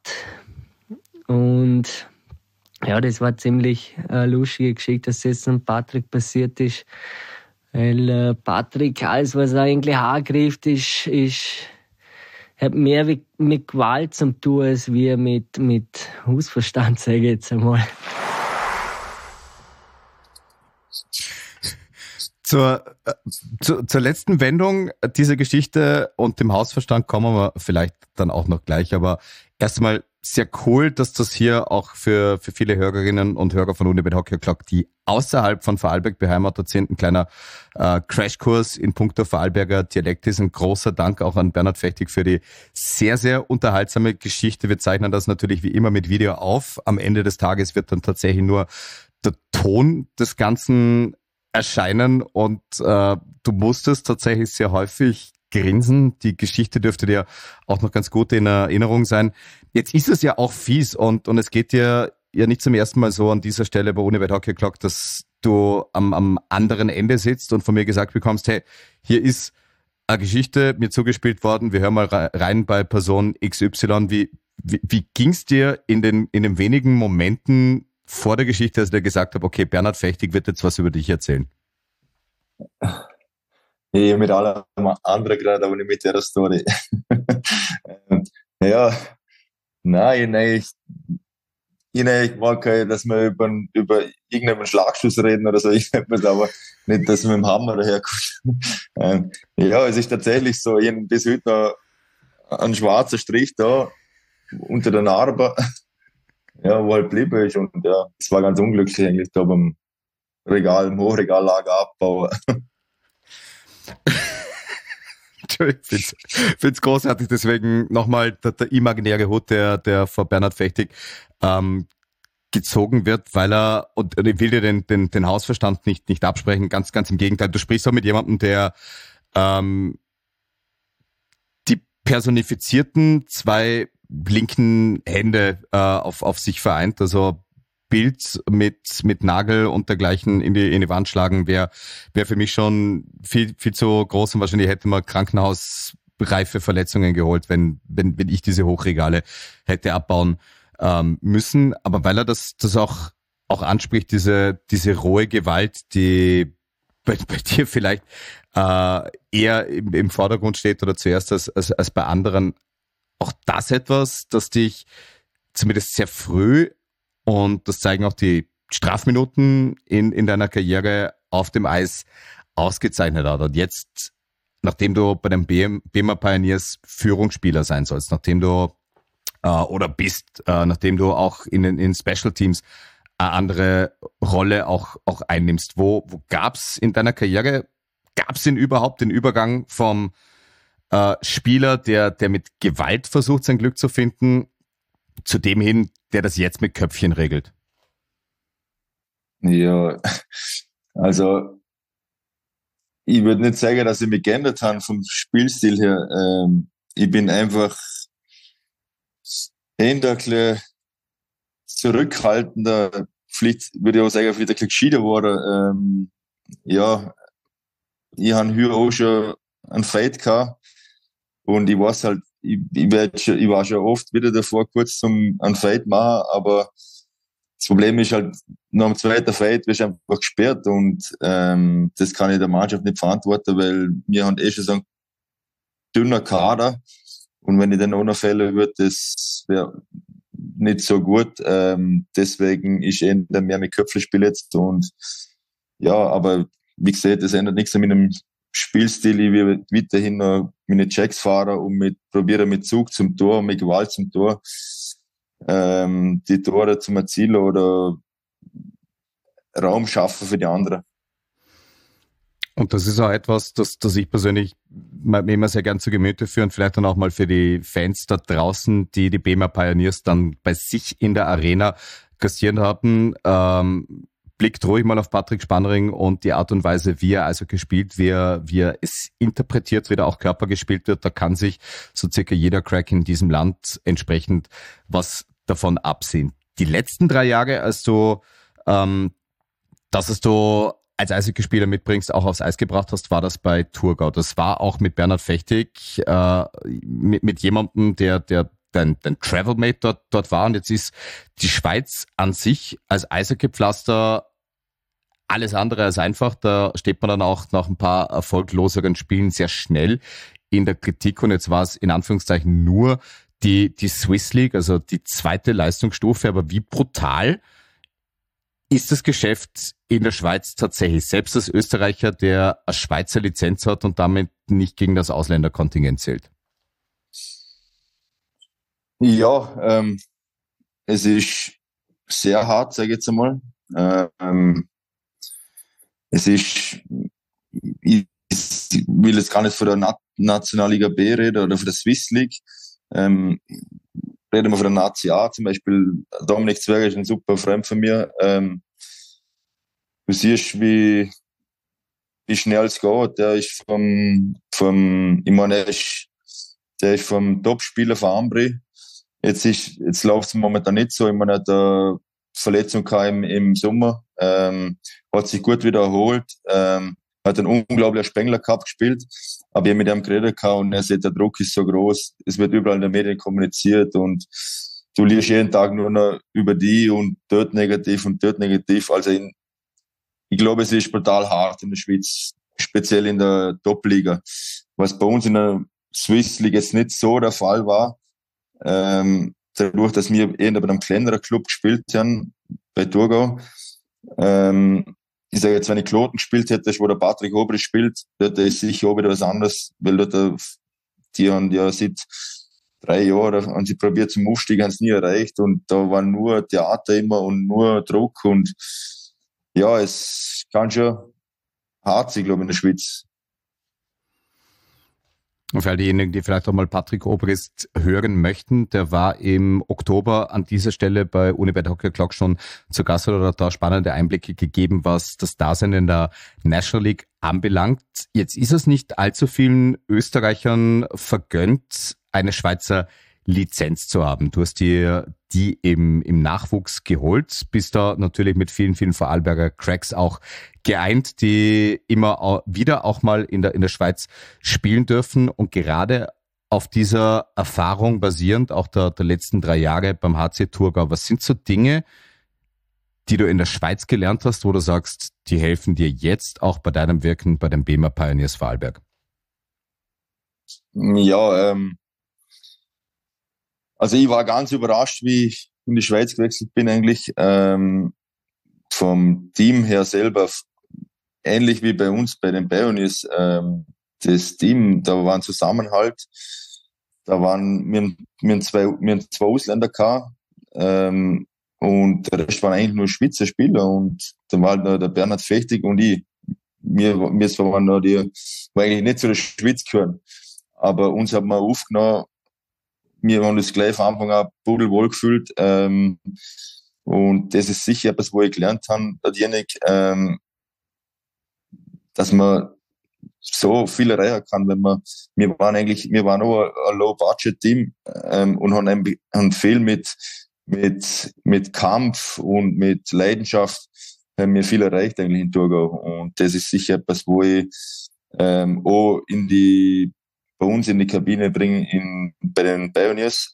Und ja, das war ziemlich eine lustige Geschichte, dass das an Patrick passiert ist. Weil Patrick, alles was er eigentlich angreift, hat mehr mit Gewalt zu tun, als wie mit Hausverstand, sage ich jetzt einmal. Zur letzten Wendung dieser Geschichte und dem Hausverstand kommen wir vielleicht dann auch noch gleich, aber erstmal sehr cool, dass das hier auch für viele Hörerinnen und Hörer von Unibet Hockey O'Clock, die außerhalb von Vorarlberg beheimatet sind, ein kleiner Crashkurs in puncto Vorarlberger Dialekt ist. Ein großer Dank auch an Bernhard Fechtig für die sehr, sehr unterhaltsame Geschichte. Wir zeichnen das natürlich wie immer mit Video auf. Am Ende des Tages wird dann tatsächlich nur der Ton des Ganzen erscheinen und du musstest tatsächlich sehr häufig grinsen. Die Geschichte dürfte dir auch noch ganz gut in Erinnerung sein. Jetzt ist es ja auch fies und es geht dir ja nicht zum ersten Mal so an dieser Stelle bei Unibet Hockey O'Clock, dass du am anderen Ende sitzt und von mir gesagt bekommst, hey, hier ist eine Geschichte mir zugespielt worden, wir hören mal rein bei Person XY. Wie ging's dir in den wenigen Momenten vor der Geschichte, als ich dir gesagt habe, okay, Bernhard Fechtig wird jetzt was über dich erzählen? Ich mit allem anderen gerade, aber nicht mit der Story. Ja, nein, ich mag kein, dass wir über irgendeinen Schlagschuss reden oder so, ich nennt mir aber nicht, dass wir mit dem Hammer daherkommen. Ja, es ist tatsächlich so, ich habe bis heute noch einen schwarzen Strich da unter der Narbe, ja, wo halt geblieben ist und ja, es war ganz unglücklich eigentlich da beim im Hochregallager abbauen. Ich finde es großartig, deswegen nochmal der imaginäre Hut, der vor Bernhard Fechtig gezogen wird, weil er, und ich will dir den Hausverstand nicht absprechen, ganz im Gegenteil, du sprichst auch mit jemandem, der die personifizierten zwei linken Hände auf sich vereint, also Bild mit Nagel und dergleichen in die Wand schlagen, wäre für mich schon viel zu groß und wahrscheinlich hätte man krankenhausreife Verletzungen geholt, wenn ich diese Hochregale hätte abbauen müssen. Aber weil er das auch anspricht, diese rohe Gewalt, die bei dir vielleicht eher im Vordergrund steht oder zuerst als bei anderen, auch das etwas, das dich zumindest sehr früh, und das zeigen auch die Strafminuten in deiner Karriere auf dem Eis, ausgezeichnet hat. Und jetzt, nachdem du bei den BEMA Pioneers Führungsspieler sein sollst, nachdem du nachdem du auch in Special Teams eine andere Rolle auch einnimmst, wo gab's in deiner Karriere, gab's denn überhaupt den Übergang vom Spieler, der mit Gewalt versucht, sein Glück zu finden, zu dem hin, der das jetzt mit Köpfchen regelt? Ja, also ich würde nicht sagen, dass ich mich geändert habe vom Spielstil her. Ich bin einfach eher ein bisschen zurückhaltender vielleicht würde ich auch sagen, vielleicht ein bisschen gescheiter geworden. Ja, ich habe hier auch schon einen Fight gehabt und ich weiß halt, ich war schon oft wieder davor, kurz zum einen Fight machen, aber das Problem ist halt, nach dem zweiten Fight wirst du einfach gesperrt und das kann ich der Mannschaft nicht verantworten, weil wir haben schon so einen dünner Kader und wenn ich dann auch noch fällen würde, das wäre nicht so gut. Deswegen ist eher mehr mit Köpfenspiel jetzt und ja, aber wie gesagt, das ändert nichts an meinem Spielstil. Ich will weiterhin noch meine Checks fahren und probieren mit Zug zum Tor, mit Gewalt zum Tor, die Tore zum Erzielen oder Raum schaffen für die anderen. Und das ist auch etwas, das ich persönlich mir immer sehr gern zu Gemüte führe und vielleicht dann auch mal für die Fans da draußen, die BEMA Pioneers dann bei sich in der Arena kassiert haben. Blickt ruhig mal auf Patrick Spannring und die Art und Weise, wie er also gespielt, wie er es interpretiert, wie da auch Körper gespielt wird. Da kann sich so circa jeder Crack in diesem Land entsprechend was davon absehen. Die letzten 3 Jahre, als du als Eishockeyspieler mitbringst, auch aufs Eis gebracht hast, war das bei Thurgau. Das war auch mit Bernhard Fechtig, mit jemandem, der dein Travelmate dort war. Und jetzt ist die Schweiz an sich als Eishockeypflaster alles andere als einfach. Da steht man dann auch nach ein paar erfolgloseren Spielen sehr schnell in der Kritik. Und jetzt war es in Anführungszeichen nur die Swiss League, also die zweite Leistungsstufe. Aber wie brutal ist das Geschäft in der Schweiz tatsächlich? Selbst als Österreicher, der eine Schweizer Lizenz hat und damit nicht gegen das Ausländerkontingent zählt. Ja, es ist sehr hart, sage ich jetzt einmal. Es ist, ich will jetzt gar nicht von der Nationalliga B reden oder von der Swiss League. Reden wir von der Nazi A, zum Beispiel Dominik Zwerger ist ein super Freund von mir. Du siehst, wie schnell es geht. Der ist der ist vom Top-Spieler von Ambri. Jetzt läuft es momentan nicht so. Ich meine, er hat eine Verletzung gehabt im Sommer, hat sich gut wieder erholt, hat einen unglaublichen Spengler Cup gespielt, aber ich habe mit ihm geredet und er sagt, der Druck ist so groß, es wird überall in den Medien kommuniziert und du liest jeden Tag nur noch über die und dort negativ. Also ich glaube, es ist brutal hart in der Schweiz, speziell in der Top-Liga. Was bei uns in der Swiss League jetzt nicht so der Fall war, dadurch, dass wir eher bei einem kleineren Club gespielt haben, bei Thurgau. Ich sage jetzt, wenn ich Kloten gespielt hätte, wo der Patrick Obri spielt, dort ist sicher auch wieder was anderes, weil dort, die haben ja seit 3 Jahren und sie probiert zum Aufstieg, haben es nie erreicht und da war nur Theater immer und nur Druck und ja, es kann schon hart sein, glaube ich, in der Schweiz. Und für all diejenigen, die vielleicht auch mal Patrick Obrist hören möchten, der war im Oktober an dieser Stelle bei Unibet Hockey Clock schon zu Gast oder hat da spannende Einblicke gegeben, was das Dasein in der National League anbelangt. Jetzt ist es nicht allzu vielen Österreichern vergönnt, eine Schweizer Lizenz zu haben. Du hast dir die im Nachwuchs geholt, bist da natürlich mit vielen, vielen Vorarlberger Cracks auch geeint, die immer wieder auch mal in der Schweiz spielen dürfen und gerade auf dieser Erfahrung basierend, auch der letzten 3 Jahre beim HC Thurgau, was sind so Dinge, die du in der Schweiz gelernt hast, wo du sagst, die helfen dir jetzt auch bei deinem Wirken bei den BEMA Pioneers Vorarlberg? Ja, also ich war ganz überrascht, wie ich in die Schweiz gewechselt bin eigentlich. Vom Team her selber, ähnlich wie bei uns bei den Pioneers, das Team, da war ein Zusammenhalt. Da waren wir zwei Ausländer gehabt, und der Rest waren eigentlich nur Schweizer Spieler und da war halt noch der Bernhard Fechtig und ich. Wir waren noch die eigentlich nicht zu der Schweiz gehören. Aber uns hat man aufgenommen. Wir haben das gleich von Anfang an pudelwohl gefühlt. Und das ist sicher etwas, wo ich gelernt habe, dass man so viel erreichen kann, wenn wir waren auch ein Low-Budget-Team, und haben viel mit mit Kampf und mit Leidenschaft haben wir viel erreicht eigentlich in Thurgau. Und das ist sicher etwas, wo ich auch bei uns in die Kabine bringe, bei den Pioneers.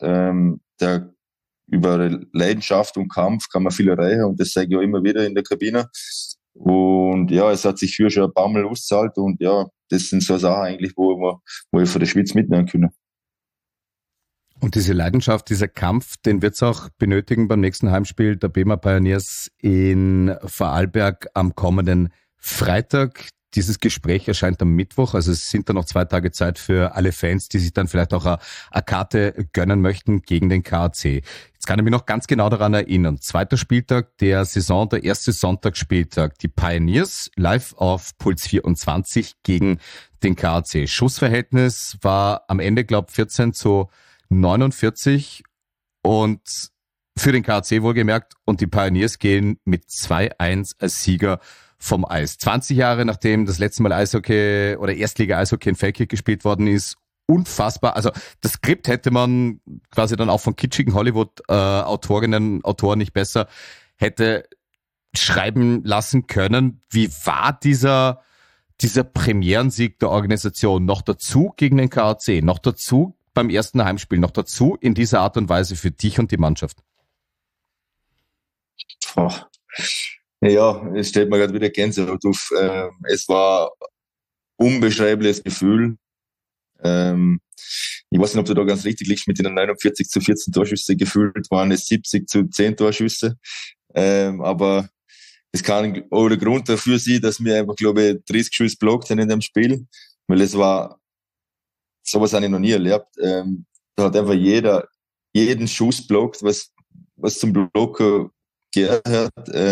Über Leidenschaft und Kampf kann man viel erreichen und das sage ich auch immer wieder in der Kabine. Und ja, es hat sich hier schon ein paar Mal ausgezahlt und ja, das sind so Sachen eigentlich, wo ich von der Schweiz mitnehmen können. Und diese Leidenschaft, dieser Kampf, den wird es auch benötigen beim nächsten Heimspiel der BEMA Pioneers in Vorarlberg am kommenden Freitag. Dieses Gespräch erscheint am Mittwoch, also es sind da noch 2 Tage Zeit für alle Fans, die sich dann vielleicht auch eine Karte gönnen möchten gegen den KAC. Jetzt kann ich mich noch ganz genau daran erinnern. 2. Spieltag der Saison, der erste Sonntagsspieltag. Die Pioneers live auf Puls 24 gegen den KAC. Schussverhältnis war am Ende, glaube ich, 14:49 und für den KAC wohlgemerkt, und die Pioneers gehen mit 2-1 als Sieger vom Eis. 20 Jahre nachdem das letzte Mal Eishockey oder Erstliga-Eishockey in Feldkirch gespielt worden ist. Unfassbar. Also das Skript hätte man quasi dann auch von kitschigen Hollywood-Autorinnen, Autoren nicht besser hätte schreiben lassen können. Wie war dieser Premierensieg der Organisation? Noch dazu gegen den KAC, noch dazu beim ersten Heimspiel, noch dazu in dieser Art und Weise für dich und die Mannschaft? Ja, es steht mir gerade wieder Gänsehaut auf. Es war ein unbeschreibliches Gefühl. Ich weiß nicht, ob du da ganz richtig liegst mit den 49:14 Torschüsse. Gefühlt waren es 70:10 Torschüsse. Aber es kann auch der Grund dafür sein, dass wir einfach, glaube ich, 30 Schüsse blockt haben in dem Spiel. Weil es war, sowas habe ich noch nie erlebt. Da hat einfach jeden Schuss blockt, was zum Blocken gehört.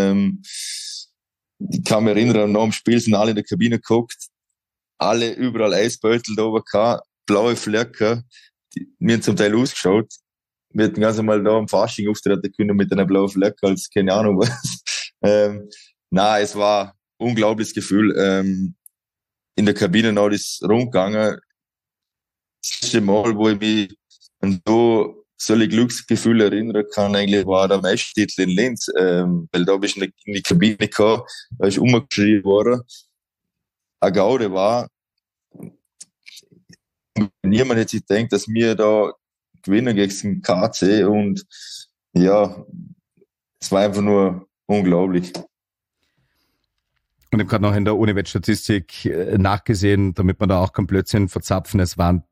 Ich kann mich erinnern, nach dem Spiel sind alle in der Kabine geguckt, alle überall Eisbeutel da oben gehabt, blaue Flecken, wir haben zum Teil ausgeschaut. Wir hätten ganz einmal da am Fasching auftreten können mit einer blauen Flecke, als keine Ahnung was. Nein, es war ein unglaubliches Gefühl. In der Kabine noch ist rumgegangen. Das erste Mal, wo ich mich an solche Glücksgefühle erinnern kann, eigentlich war der Meistertitel in Linz, weil da bist du in die Kabine gekommen, da ist umgeschrieben worden. Eine Gaude war, niemand hätte sich gedacht, dass wir da gewinnen gegen den KC und ja, es war einfach nur unglaublich. Und ich habe gerade noch in der Univet-Statistik nachgesehen, damit wir da auch kein Blödsinn verzapfen. Es waren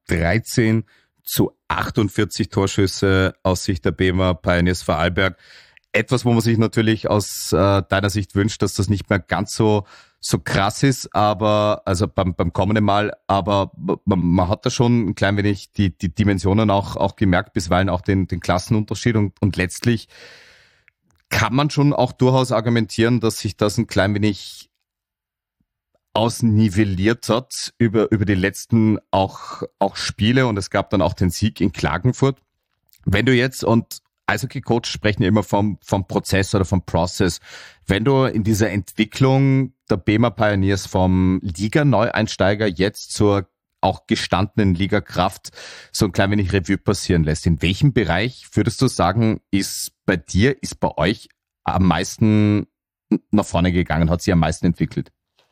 13:48 Torschüsse aus Sicht der BEMA Pioneers Vorarlberg. Etwas, wo man sich natürlich aus deiner Sicht wünscht, dass das nicht mehr ganz so krass ist, aber also beim kommenden Mal, aber man hat da schon ein klein wenig die Dimensionen auch gemerkt, bisweilen auch den Klassenunterschied und letztlich kann man schon auch durchaus argumentieren, dass sich das ein klein wenig ausnivelliert hat über die letzten auch Spiele, und es gab dann auch den Sieg in Klagenfurt. Wenn du jetzt, und Eishockey-Coach sprechen ja immer vom Prozess oder vom Process, wenn du in dieser Entwicklung der BEMA Pioneers vom Liga-Neueinsteiger jetzt zur auch gestandenen Ligakraft so ein klein wenig Revue passieren lässt, in welchem Bereich würdest du sagen, ist bei euch am meisten nach vorne gegangen, hat sich am meisten entwickelt?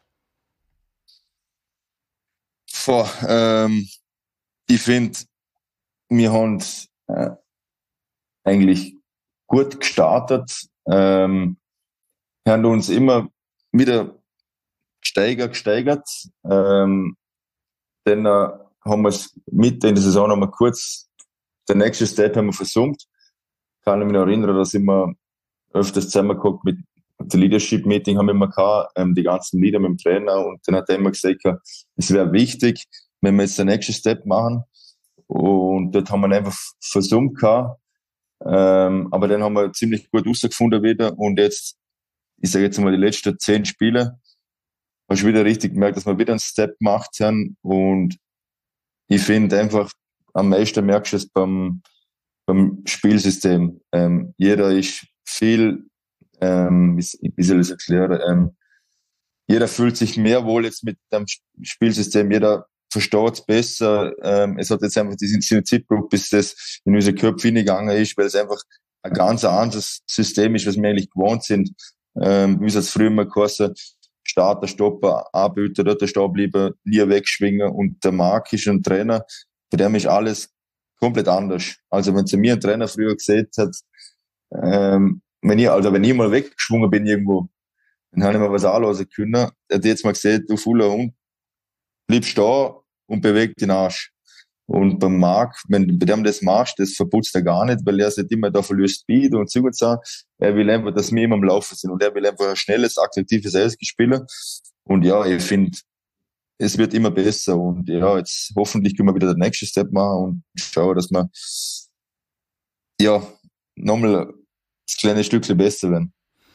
Ich finde, wir haben eigentlich gut gestartet. Wir haben uns immer wieder gesteigert. Dann haben wir es Mitte in der Saison noch mal kurz, der nächste Step haben wir versucht. Kann ich mich noch erinnern, dass immer öfters zusammengeguckt mit der Leadership-Meeting haben wir immer gehabt, die ganzen Leader mit dem Trainer, und dann hat er immer gesagt, es wäre wichtig, wenn wir jetzt den nächsten Step machen, und dort haben wir einfach versucht gehabt, aber dann haben wir ziemlich gut rausgefunden wieder, und jetzt, ich sage jetzt mal, die letzten 10 Spiele, hast du wieder richtig gemerkt, dass wir wieder einen Step gemacht haben, und ich finde einfach, am meisten merkst du es beim Spielsystem. Jeder ist viel, wie soll ich es erklären, jeder fühlt sich mehr wohl jetzt mit dem Spielsystem, jeder versteht es besser. Es hat jetzt einfach diese Zeit gebraucht, bis das in unsere Köpfe hineingegangen ist, weil es einfach ein ganz anderes System ist, was wir eigentlich gewohnt sind. Wie es jetzt früher mal geheißen, Starter, Stopper, Anbieter, dort stehen bleiben, nie wegschwingen. Und der Marc ist ein Trainer, bei dem ist alles komplett anders. Also wenn zu mir ein Trainer früher gesagt hat, wenn ich mal weggeschwungen bin irgendwo, dann habe ich mir was anlassen können. Er hat jetzt mal gesagt, du fauler Hund, bleib stehen und beweg den Arsch. Und beim Marc, wenn du bei dem das machst, das verputzt er gar nicht, weil er sagt immer, da verlierst Speed und so und so. Er will einfach, dass wir immer am Laufen sind und er will einfach ein schnelles, aktives Eishockey spielen. Und ja, ich finde, es wird immer besser und ja, jetzt hoffentlich können wir wieder den nächsten Step machen und schauen, dass wir ja nochmal das kleine Stückchen besser werden.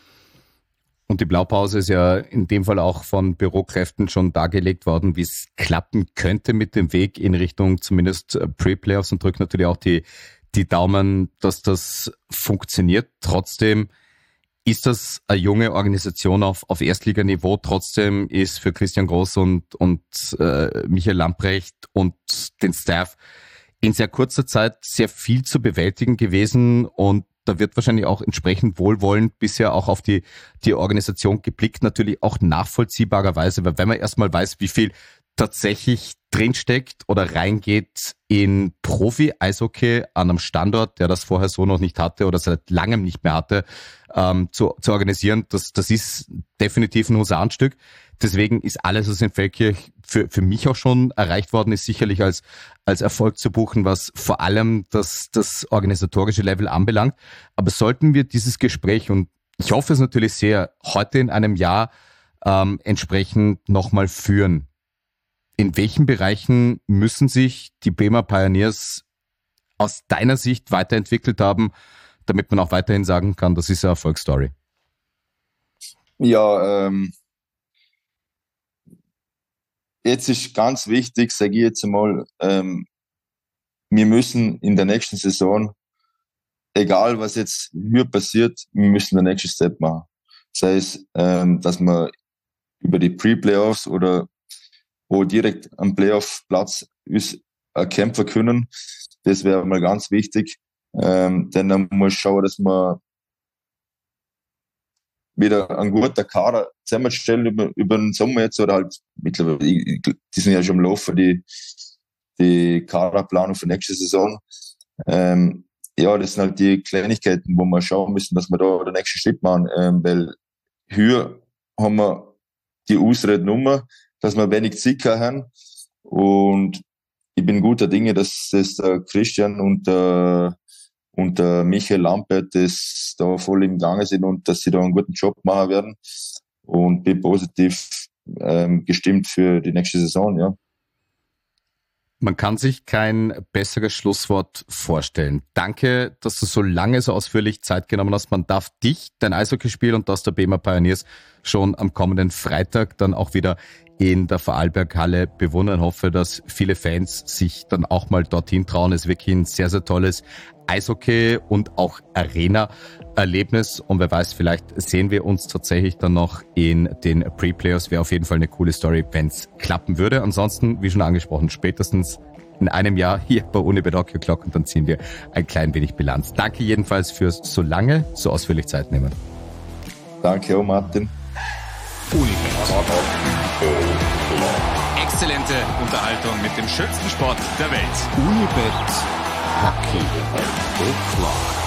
Und die Blaupause ist ja in dem Fall auch von Bürokräften schon dargelegt worden, wie es klappen könnte mit dem Weg in Richtung zumindest Pre-Playoffs, und drückt natürlich auch die Daumen, dass das funktioniert. Trotzdem ist das eine junge Organisation auf Erstliganiveau. Trotzdem ist für Christian Groß und Michael Lamprecht und den Staff in sehr kurzer Zeit sehr viel zu bewältigen gewesen, und da wird wahrscheinlich auch entsprechend wohlwollend bisher auch auf die Organisation geblickt, natürlich auch nachvollziehbarerweise, weil wenn man erstmal weiß, wie viel tatsächlich drinsteckt oder reingeht in Profi-Eishockey an einem Standort, der das vorher so noch nicht hatte oder seit langem nicht mehr hatte, zu organisieren, das ist definitiv ein Husarenstück. Deswegen ist alles, was in Feldkirch für mich auch schon erreicht worden ist, sicherlich als Erfolg zu buchen, was vor allem das organisatorische Level anbelangt. Aber sollten wir dieses Gespräch, und ich hoffe es natürlich sehr, heute in einem Jahr entsprechend nochmal führen, in welchen Bereichen müssen sich die Bremer Pioneers aus deiner Sicht weiterentwickelt haben, damit man auch weiterhin sagen kann, das ist eine Erfolgsstory? Ja, jetzt ist ganz wichtig, sage ich jetzt einmal, wir müssen in der nächsten Saison, egal was jetzt hier passiert, wir müssen den nächsten Step machen. Sei es, dass wir über die Pre-Playoffs oder wo direkt am Playoff-Platz kämpfen können. Das wäre mal ganz wichtig. Denn dann muss schauen, dass wir wieder einen guten Kader zusammenstellen über den Sommer jetzt, oder halt mittlerweile, die sind ja schon am Laufen, die Kaderplanung für nächste Saison. Ja, das sind halt die Kleinigkeiten, wo wir schauen müssen, dass wir da den nächsten Schritt machen, weil hier haben wir die Ausrede, dass wir wenig Zeit haben, und ich bin guter Dinge, dass das der Christian und der Michael Lampert das da voll im Gange sind und dass sie da einen guten Job machen werden, und bin positiv gestimmt für die nächste Saison, ja. Man kann sich kein besseres Schlusswort vorstellen. Danke, dass du so lange, so ausführlich Zeit genommen hast. Man darf dich, dein Eishockeyspiel und das der Bremer Pioneers schon am kommenden Freitag dann auch wieder in der Vorarlberg-Halle bewundern. Ich hoffe, dass viele Fans sich dann auch mal dorthin trauen. Es ist wirklich ein sehr, sehr tolles Eishockey und auch Arena-Erlebnis. Und wer weiß, vielleicht sehen wir uns tatsächlich dann noch in den Pre-Playoffs. Wäre auf jeden Fall eine coole Story, wenn es klappen würde. Ansonsten, wie schon angesprochen, spätestens in einem Jahr hier bei Unibet Hockey O'Clock, und dann ziehen wir ein klein wenig Bilanz. Danke jedenfalls fürs so lange, so ausführlich Zeit nehmen. Danke auch, Martin. Exzellente Unterhaltung mit dem schönsten Sport der Welt. Unibet Hockey O'Clock.